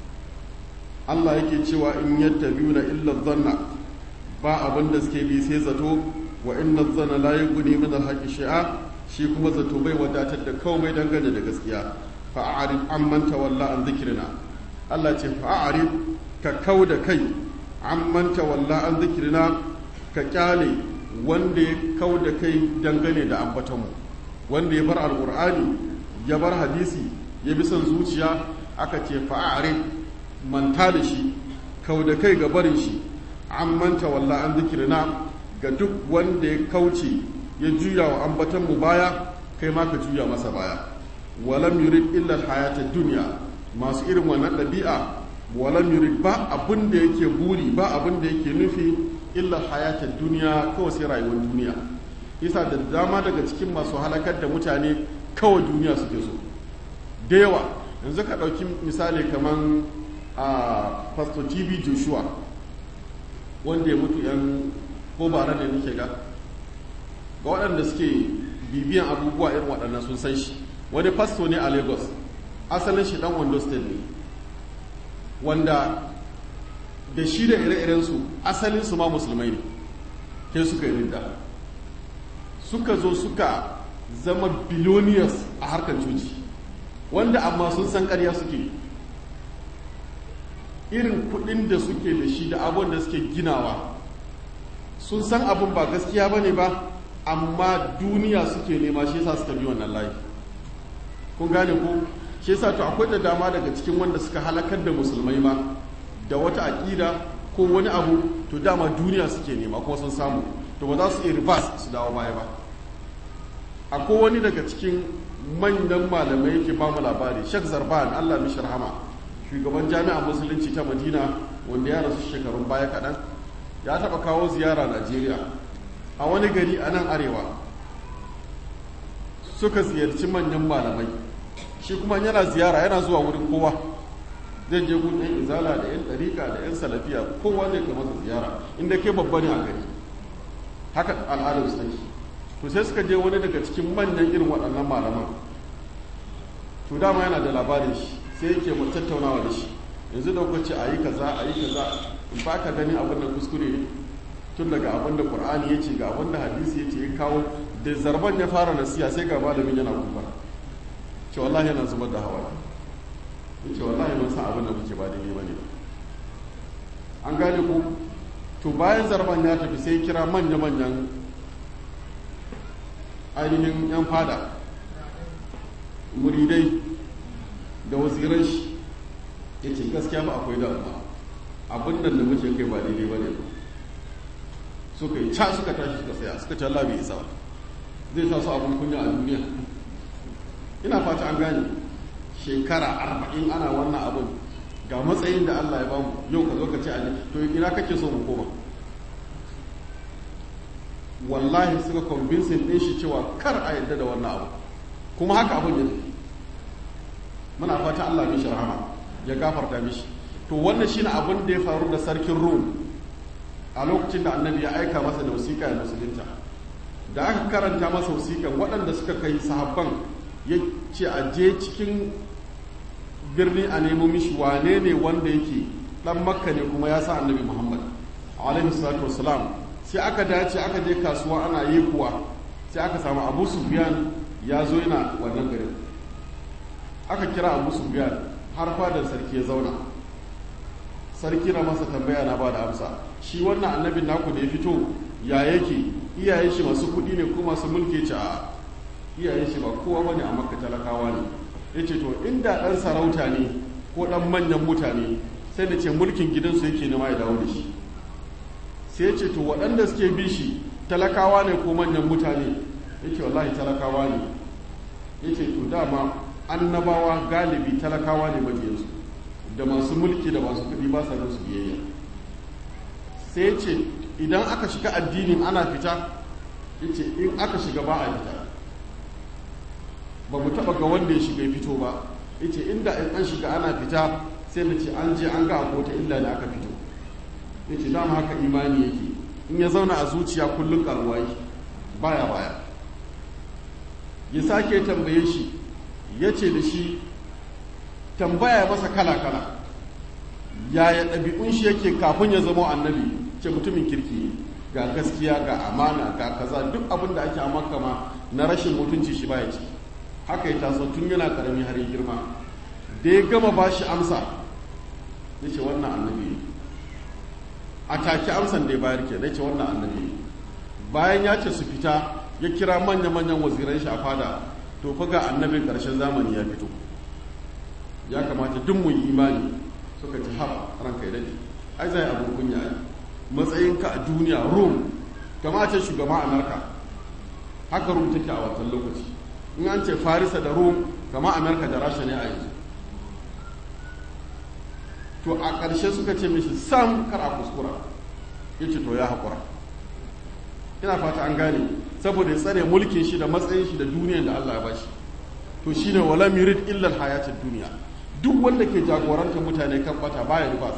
Allah yake cewa in yattabi'una illa dhanna, ba abin da suke bi sai zato. Wa inna dhanna la yughni min al-haqqi shay'a, shi kuma zato bai wadatar da komai dangane da gaskiya. Fa'arid amman tawalla an dhikrina, Allah ce fa'arid, ka kauda kai, amman tawalla an dhikrina, ka kyale wanda ya kauda kai dangane da ambatonmu, wanda ya bar alqur'ani ya bar hadisi ya bi son zuciya. Aka ce fa'arid, manta da shi, kauda kai ga barin shi, amman tawalla an dhikrina, ga duk wanda ya kauce ya juya wa ambatonmu baya, kai ma ka juya masa baya. Walam yurid illa alhayatad dunya, masu irin wannan ɗabi'a walam yurid, ba abin da yake buri, ba abin da yake nufi illa alhayatad dunya, kawai sai rayuwar duniya. Isa da dama daga cikin masu halakar da mutane kawai duniya suke so da yawa. Yanzu ka ɗauki misali kaman a Pastor TB Joshua wanda ya mutu yan ko bara da nake ga waɗanda suke bibiyan abubuwa irin waɗannan sun san shi. Wani fasto ne a Lagos, asalin shi dan Ondo State ne, wanda da shi da ire-irensu asalinsu ma musulmai ne. sai suka yi ridda, suka zo suka zama billionaires a harkar coci, wanda amma sun san ƙarya suke, irin kuɗin da suke da shi da abin da suke ginawa sun san abin ba gaskiya ba ne ba, amma duniya suke nema, shi yasa suka bi wannan layi. Kun gane ko? Shi yasa to akwai da dama daga cikin wanda suka halakar da musulmai ma da wata aƙida ko wani abu, to dama duniya suke nema kuma sun samu, to ba za su iya reverse su dawo baya ba. Akwai wani daga cikin manyan malamai yake ba mu labari, Sheikh Zarban, Allah mishi rahama, shugaban jami'ar musulunci ta Madina wanda ya rasu shekarun baya kaɗan, ya taɓa kawo ziyara Najeriya a wani gari a nan arewa. Suka ziyarci manyan malamai, shi kuma yana ziyara yana zuwa wurin kowa, zai je gun ɗan izala da ‘yan ɗarika da ‘yan salafiya, kowa zai kai masa ziyara inda ke babba ne a gari, haka al'adar su take. To sai suka je wani daga cikin manyan irin waɗannan malaman, to dama yana da labarin shi, sai yake mu tattaunawa da shi, yanzu da kuka ce a yi kaza a yi kaza, in ba ka gani abin da kuskure ne, tun daga abin da Qur'ani ya ce ga abin da hadisi ya ce ya kawo, da Zarban ya fara nasiya sai ga malamin yana kuka, ce wallahi yana zubar da hawa, ya ce wallahi mun san abin da muke ba daidai ba ne ba. An gane ku? To bayan Zarban ya tafi sai kira manya-manyan ainihin 'yan fada, muridai da waziran shi, ya ce gaskiya ba akwai damuwa, abin nan da muke kai ba daidai ba ne ba. Suka yi ca suka tashi suka saya, suka ce Allah bai isa ba, zai sa su abin kunya a duniya. Ina fata an gane, shekara 40 ana wannan abin, ga matsayin da Allah ya bamu, yau ka zo ka ce a to ina kake so mu koma? Wallahi suka convincing ɗin shi cewa kar a yadda da wannan abu, kuma haka abin ya tafi. Muna fata Allah mishi rahama ya gafarta mishi. To wannan shine abin da ya faru da sarkin Rum a lokacin da annabi ya aika masa da wasiƙa ya musulunta. Da aka karanta masa wasiƙan, waɗanda suka kai sahabban ya ce a je cikin birni a nemo mishi wane ne wanda yake ɗan Makka ne kuma ya sa annabi Muhammad alaihi salatu wassalam. Sai aka dace aka je kasuwa ana yi kuwa, sai aka samu Abu Sufyan ya zo yana wannan garin. Aka kira Abu Sufyan har fadar sarki ya zauna, sarki na masa tambaya na ba da amsa, shi wannan annabin naku da ya fito ya yake, iyayen shi masu kuɗi ne ko masu mulki? Ce a iyayen shi ba kowa bane a Makka, talakawa ne. Yace to inda ɗan sarauta ne ko ɗan manyan mutane sai da ce mulkin gidansu yake nema ya dawo da shi. Sai ya ce to waɗanda suke bin shi talakawa ne ko manyan mutane? Yake wallahi talakawa ne. Yace to dama annabawa galibi talakawa ne mabiyansu, da masu mulki da masu kuɗi ba sa musu biyayya. Sai ya ce idan aka shiga addinin ana fita? Yace in aka shiga ba a fita, ba mu taɓa ga wanda ya shiga ya fito ba. Yace inda in an shiga ana fita sai na ce an je an ga abota illa da aka fito. Yace dama haka imani yake, in ya zauna a zuciya kullum karuwa yake, baya baya. Ya sake tambaye shi, ya ce da shi tambaya masa kala-kala, yaya ɗabi'un shi yake kafin ya zama annabi? Ce mutumin kirki, ga gaskiya, ga amana, ga kaza, duk abin da ake a Makka ma na rashin mutunci shi baya ci. Haka ya taso tun yana karami har ya girma. Da ya gama ba shi amsa, ya ce wannan annabi ne. A take amsan da ya bayar ke, ya ce wannan annabi ne. Bayan ya ce su fita, ya kira manya-manyan waziran shi a fada, to fa ga annabin ƙarshen zamani ya fito, ya kamata duk mu yi imani. Suka ci har ranka ya daɗe, ai zai abin kunya ne, matsayinka a duniya Rum, kama ce shugaban Amerika, haka Rum take a wancan lokaci. In an ce Farisa da Rum, kama Amerika da Rasha ne a yanzu. To a ƙarshe suka ce mishi sam kar a kuskura, ya ce to ya haƙura. Ina fata an gane, saboda ya tsare mulkin shi da matsayin shi da duniyar da Allah ya bashi. To shine wala yurid illa al-hayatid dunya. Duk wanda ke jagorantar mutane kan bata baya rufa,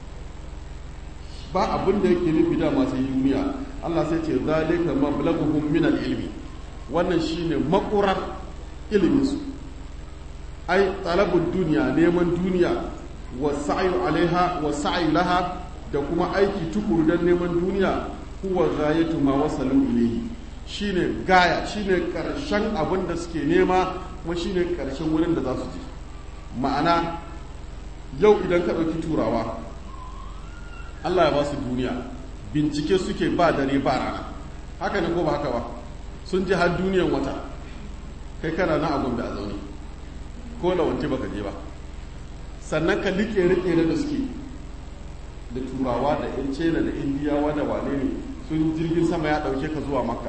ba abin da yake nufi da masu duniya. Allah sai ce zalika mablaghuhum min al-ilmi, wannan shine makurar ilimin su. Ai talabud duniya, neman duniya, wa sa'yu alaiha wa sa'yu laha, da kuma aiki tukuru dan neman duniya. huwa ghayatu ma wasalu ilayhi shine gaya shine karshen abin da suke nema kuma shine karshen wurin da za su je ma'ana yau idan ka ɗauki turawa Allah ya ba su duniya bincike suke ba dare ba rana haka ne ko ba haka ba sun je har duniyan wata kai kana na abun da a zaune ko da wanke baka je ba sannan ka liƙe da suke da turawa da yan china da indiyawa da wane ne sun jirgin sama ya ɗauke ka zuwa makka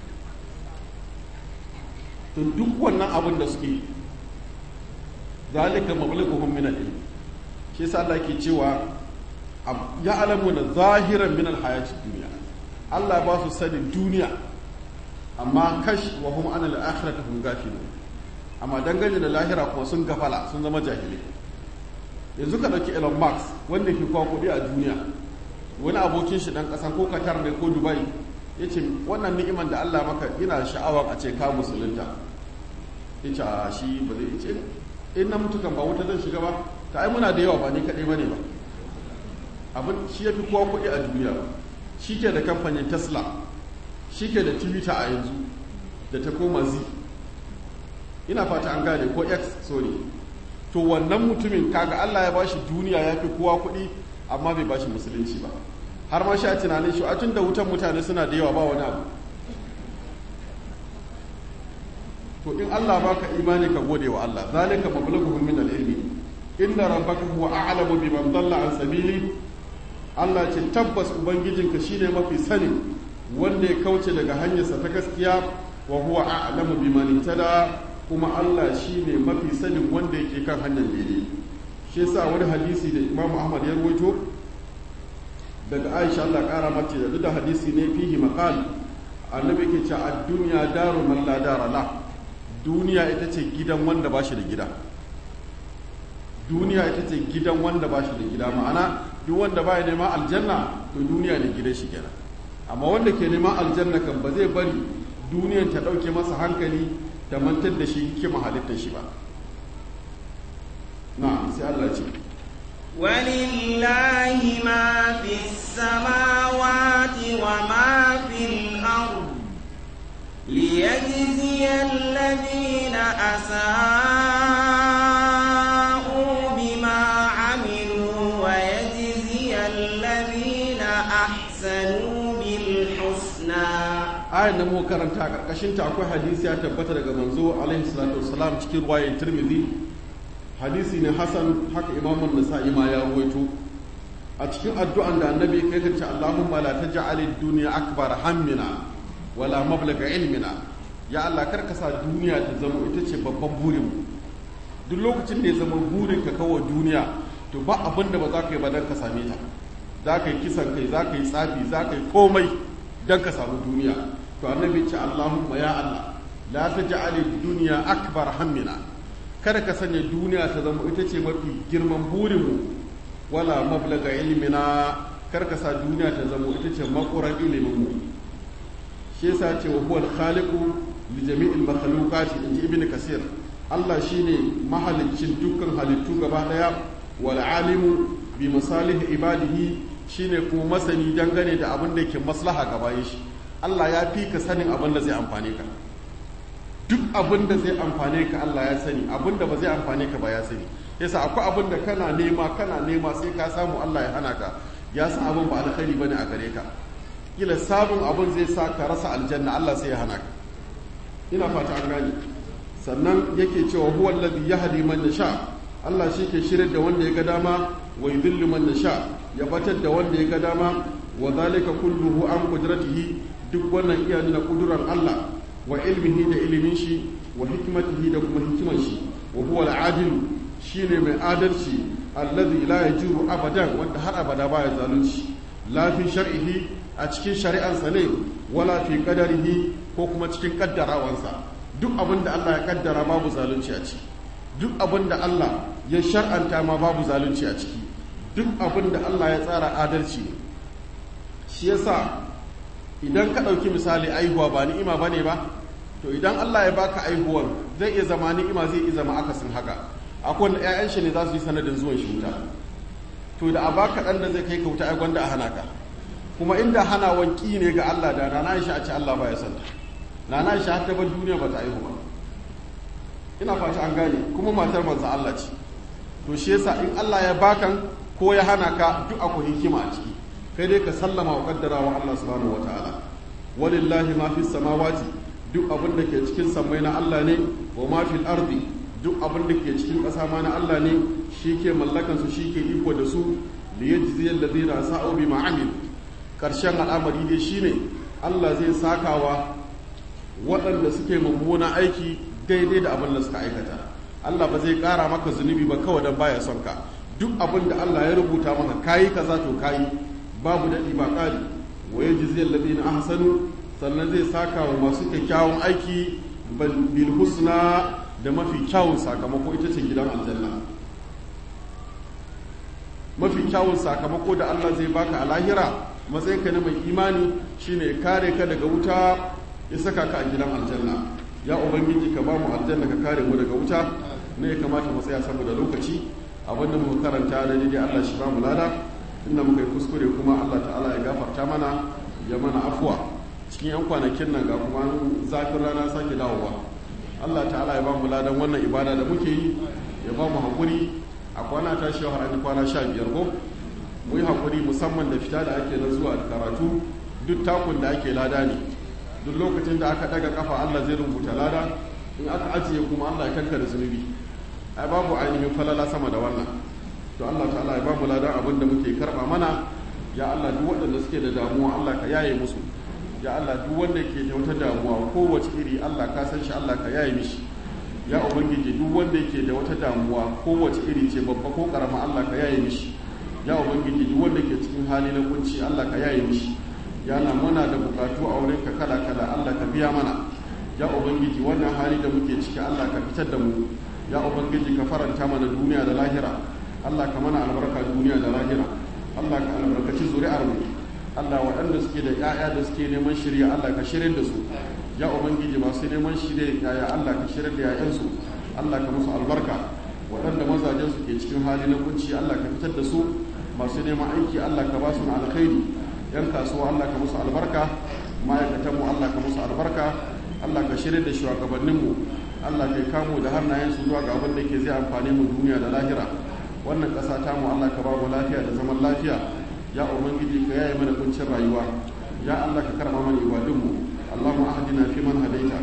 to duk wannan abin da suke zalika mablaghuhum min al-ilm shi yasa Allah ke cewa ya alamu na zahiran min al-hayati dunya Allah ba su sanin duniya amma kash wa hum an al-akhirati hum gafilun amma dangane da lahira kuma sun gafala sun zama jahilai yanzu ka dauki Elon Musk wanda ke kwa kudi a duniya wani abokin shi dan kasan ko Qatar ne ko Dubai yace wannan ni'iman da Allah maka ina sha'awar a ce ka musulunta yace a shi ba zai ce in na mutu kan ba wuta zan shiga ba ta ai muna da yawa ba ni kadai bane ba abin shi yafi kowa kudi a duniya shi ke da kamfanin Tesla shi ke da Twitter a yanzu da ta koma Z ina fata an gane ko X sorry to wannan mutumin kaga Allah ya bashi duniya ya fi kowa kuɗi amma bai bashi musulunci ba har ma sha tunanin shi a tun da wutan mutane suna da yawa ba wani abu to in Allah baka imani ka gode wa Allah zalika mablaghuhum min al-ilmi inna rabbaka huwa a'lamu biman dalla an sabili Allah ce tabbas ubangijinka shine mafi sanin wanda ya kauce daga hanyarsa ta gaskiya wa huwa a'lamu biman ihtada kuma Allah shi ne mafi sanin wanda yake kan hanyar daidai shi yasa wani hadisi da Imam Ahmad ya rawaito daga Aisha Allah kara mace da duk da hadisi ne fihi maqal annabi yake cewa ad-dunya daru man la dara la duniya ita ce gidan wanda ba shi da gida duniya ita ce gidan wanda ba shi da gida ma'ana duk wanda ba ya neman aljanna to duniya ne gidan shi kenan amma wanda ke neman aljanna kan ba zai bari duniyan ta dauke masa hankali da mantar da shi hikima halittar shi ba na sai Allah ce walillahi ma fi samawati wa ma fil ard liyajziya alladhina asa'u bima amilu wa yajziya alladhina ahsanu bil husna ayan da muka karanta a karkashin ta akwai hadisi ya tabbata daga manzo alaihi salatu wassalam cikin ruwayan Tirmidhi hadisi ne hasan haka Imam an-Nasa'i ma ya ruwaito a cikin addu'an da annabi kai kace Allahumma la taj'al ad-dunya akbar hammina wala mablagha ilmina ya Allah kar ka sa duniya ta zama ita ce babban burin mu duk lokacin da ya zama burin ka kawo duniya to ba abin da ba za ka yi ba dan ka same ta za ka yi kisan kai za ka yi tsafi za ka yi komai dan ka samu duniya to annabi ce Allahumma ya Allah la taj'al ad-dunya akbar hammina kada ka sanya duniya ta zama ita ce mafi girman burinmu wala mablaga ilmina kar ka sa duniya ta zama ita ce makuran iliminmu shi yasa ce wa huwal khaliqu li jami'il makhluqati inji ibnu kasir Allah shine mahaliccin dukkan halittu gaba daya wal alimu bi masalih ibadihi shine kuma masani dangane da abin da yake maslaha gaba shi Allah ya fi ka sanin abin da zai amfane ka duk abin da zai amfane ka Allah ya sani abin da ba zai amfane ka ba ya sani yasa akwai abin da kana nema sai ka samu Allah ya hana ka ya san abin ba alkhairi bane a gare ka kila sabon abin zai sa ka rasa aljanna Allah sai ya hana ka ina fata an gane sannan yake cewa huwa alladhi yahdi man yasha Allah shi ke shirin da wanda ya ga dama wa yudillu man yasha ya batar da wanda ya ga dama wa zalika kulluhu an qudratihi duk wannan iya nuna kudurar Allah wa ilmihi da ilimin shi wa hikmatihi da kuma hikimar shi wa huwa al-adil shine mai adalci alladhi la yajiru abadan wanda har abada baya zalunci la fi shar'ihi a cikin shari'arsa ne wala fi qadarihi ko kuma cikin kaddarawansa duk abin da Allah ya kaddara babu zalunci a ciki duk abin da Allah ya shar'anta ma babu zalunci a ciki duk abin da Allah ya tsara adalci ne shi yasa idan ka ɗauki misali aihuwa ba ni'ima ba ne ba to idan Allah ya baka aihuwan zai iya zama ni'ima zai iya zama akasin haka akwai wanda 'ya'yan shi ne za su yi sanadin zuwan shi wuta to da a baka ɗan da zai kai ka wuta ai gwanda a hana ka kuma inda hanawan ƙi ne ga Allah da Nana Aisha a ce Allah baya son ta. Nana Aisha har ta bar duniya ba ta aihu ba. Ina fata an gane, kuma matar manzo Allah ce. To shi yasa in Allah ya bakan ko ya hana ka duk akwai hikima a ciki. Kai dai ka sallama wa kaddara wa Allah subhanahu wataala. Walillahi ma fis samawati, duk abin da ke cikin sammai na Allah ne, wa ma fil ardi, duk abin da ke cikin ƙasa ma na Allah ne, shi ke mallakan su, shi ke iko da su, liyajziyal ladina sa'u bima amil. Karshen al'amari dai shine Allah zai sakawa waɗanda suke mummuna aiki daidai da abin da suka aikata. Allah ba zai ƙara maka zunubi ba kawai don baya son ka. Duk abin da Allah ya rubuta maka kayi kaza to kayi, babu daɗi ba ƙari. Wa yajziyal ladina ahsanu, sannan zai saka wa masu kyakkyawan aiki bil husna da mafi kyawun sakamako, ita ce gidan aljanna. Mafi kyawun sakamako da Allah zai baka a lahira matsayinka na mai imani shine kare ka daga wuta, ya saka ka a gidan aljanna. Ya ubangiji ka ba mu aljanna, ka kare mu daga wuta. Ne ya kamata mu tsaya saboda lokaci. Abinda muka karanta da daidai Allah shi ba mu lada, inda muka yi kuskure kuma Allah ta'ala ya gafarta mana, ya mana afuwa. Cikin 'yan kwanakin nan ga kuma zafin rana sake dawowa. Allah ta'ala ya ba mu ladan wannan ibada da muke yi, ya ba mu haƙuri. A kwana ta shi har an kwana 15 ko mu yi haƙuri, musamman da fita da ake na zuwa karatu. Duk takun da ake lada ne, duk lokacin da aka daga kafa Allah zai rubuta lada, in aka ajiye kuma Allah ya kankare zunubi. Ai babu ainihin falala sama da wannan. To Allah ta'ala ya ba mu ladan abin da muke karɓa mana. Ya Allah duk waɗanda suke da damuwa Allah ka yaye musu. Ya Allah duk wanda ke da wata damuwa kowace iri Allah ka san shi, Allah ka yaye mishi. Ya ubangiji duk wanda yake da wata damuwa kowace iri ce, babba ko karama, Allah ka yaye mishi. Ya ubangiji duk wanda ke cikin hali na kunci Allah ka yaye mishi. Ya Allah muna da bukatu a wurin ka kala kala, Allah ka biya mana. Ya ubangiji wannan hali da muke ciki Allah ka fitar da mu. Ya ubangiji ka faranta mana duniya da lahira. Allah ka mana albarka duniya da lahira. Allah ka albarkaci zuri'ar mu. Allah waɗanda suke da ‘ya'ya da suke neman shirya Allah ka shirya da su. Ya ubangiji masu neman shirya ‘ya'ya Allah ka shirya da ‘ya'yansu. Allah ka musu albarka. Waɗanda mazajen su ke cikin hali na kunci Allah ka fitar da su. Masu neman aiki Allah ka ba su na alkhairi. ‘Yan kasuwa Allah ka musu albarka. Ma'aikatanmu Allah ka musu albarka. Allah ka shirya da shugabanninmu. Allah ka kamo da hannayensu zuwa ga abin da ke zai amfani mu duniya da lahira. Wannan ƙasa tamu Allah ka ba mu lafiya da zaman lafiya. Ya ubangiji ka yaye mana kuncin rayuwa. Ya Allah ka karɓa mana ibadunmu. Allahumma ahdina fi man hadaita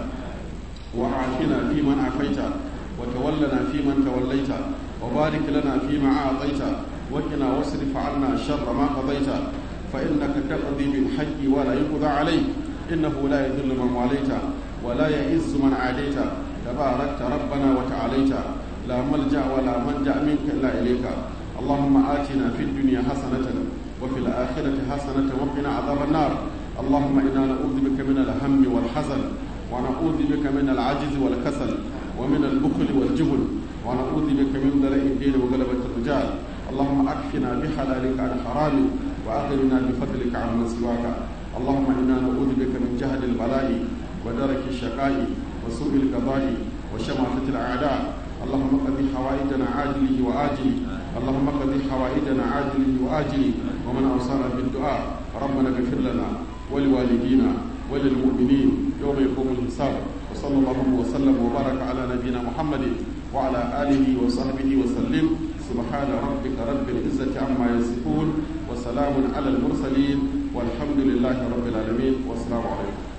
wa afina fi man afaita wa tawallana fi man tawallaita wa barik lana fi ma a'taita wa qina wasrif 'anna sharra ma qadaita fa innaka taqdi bil haqqi wa la yuqda 'alayk innahu la yadhillu man walaita wa la ya'izzu man 'adaita tabarakta rabbana wa ta'alaita la malja wa la manja minka illa ilayka. Allahumma atina fid dunya hasanatan وفي الآخرة حسنة وقنا عذاب النار. اللهم إنا نعوذ بك من الهم والحزن ونعوذ بك من العجز والكسل ومن البخل والجبن ونعوذ بك من دلاء الدين وغلبة الرجال. اللهم أكفنا بحلالك عن حرامك وأغننا بفضلك عمن سواك. اللهم إنا نعوذ بك من جهد البلاء ودرك الشقاء وسوء القضاء وشماتة الأعداء. اللهم قضي حوائجنا عاجله وآجله. اللهم قضي حوائجنا عاجله وآجله ومن أوصانا بالدعاء. ربنا اغفر لنا ولوالدينا وللمؤمنين يوم يقوم الحساب. وصلى الله وسلم وبارك على نبينا محمد وعلى آله وصحبه وسلم. سبحان ربك رب العزة عما يصفون وسلام على المرسلين والحمد لله رب العالمين والسلام عليكم.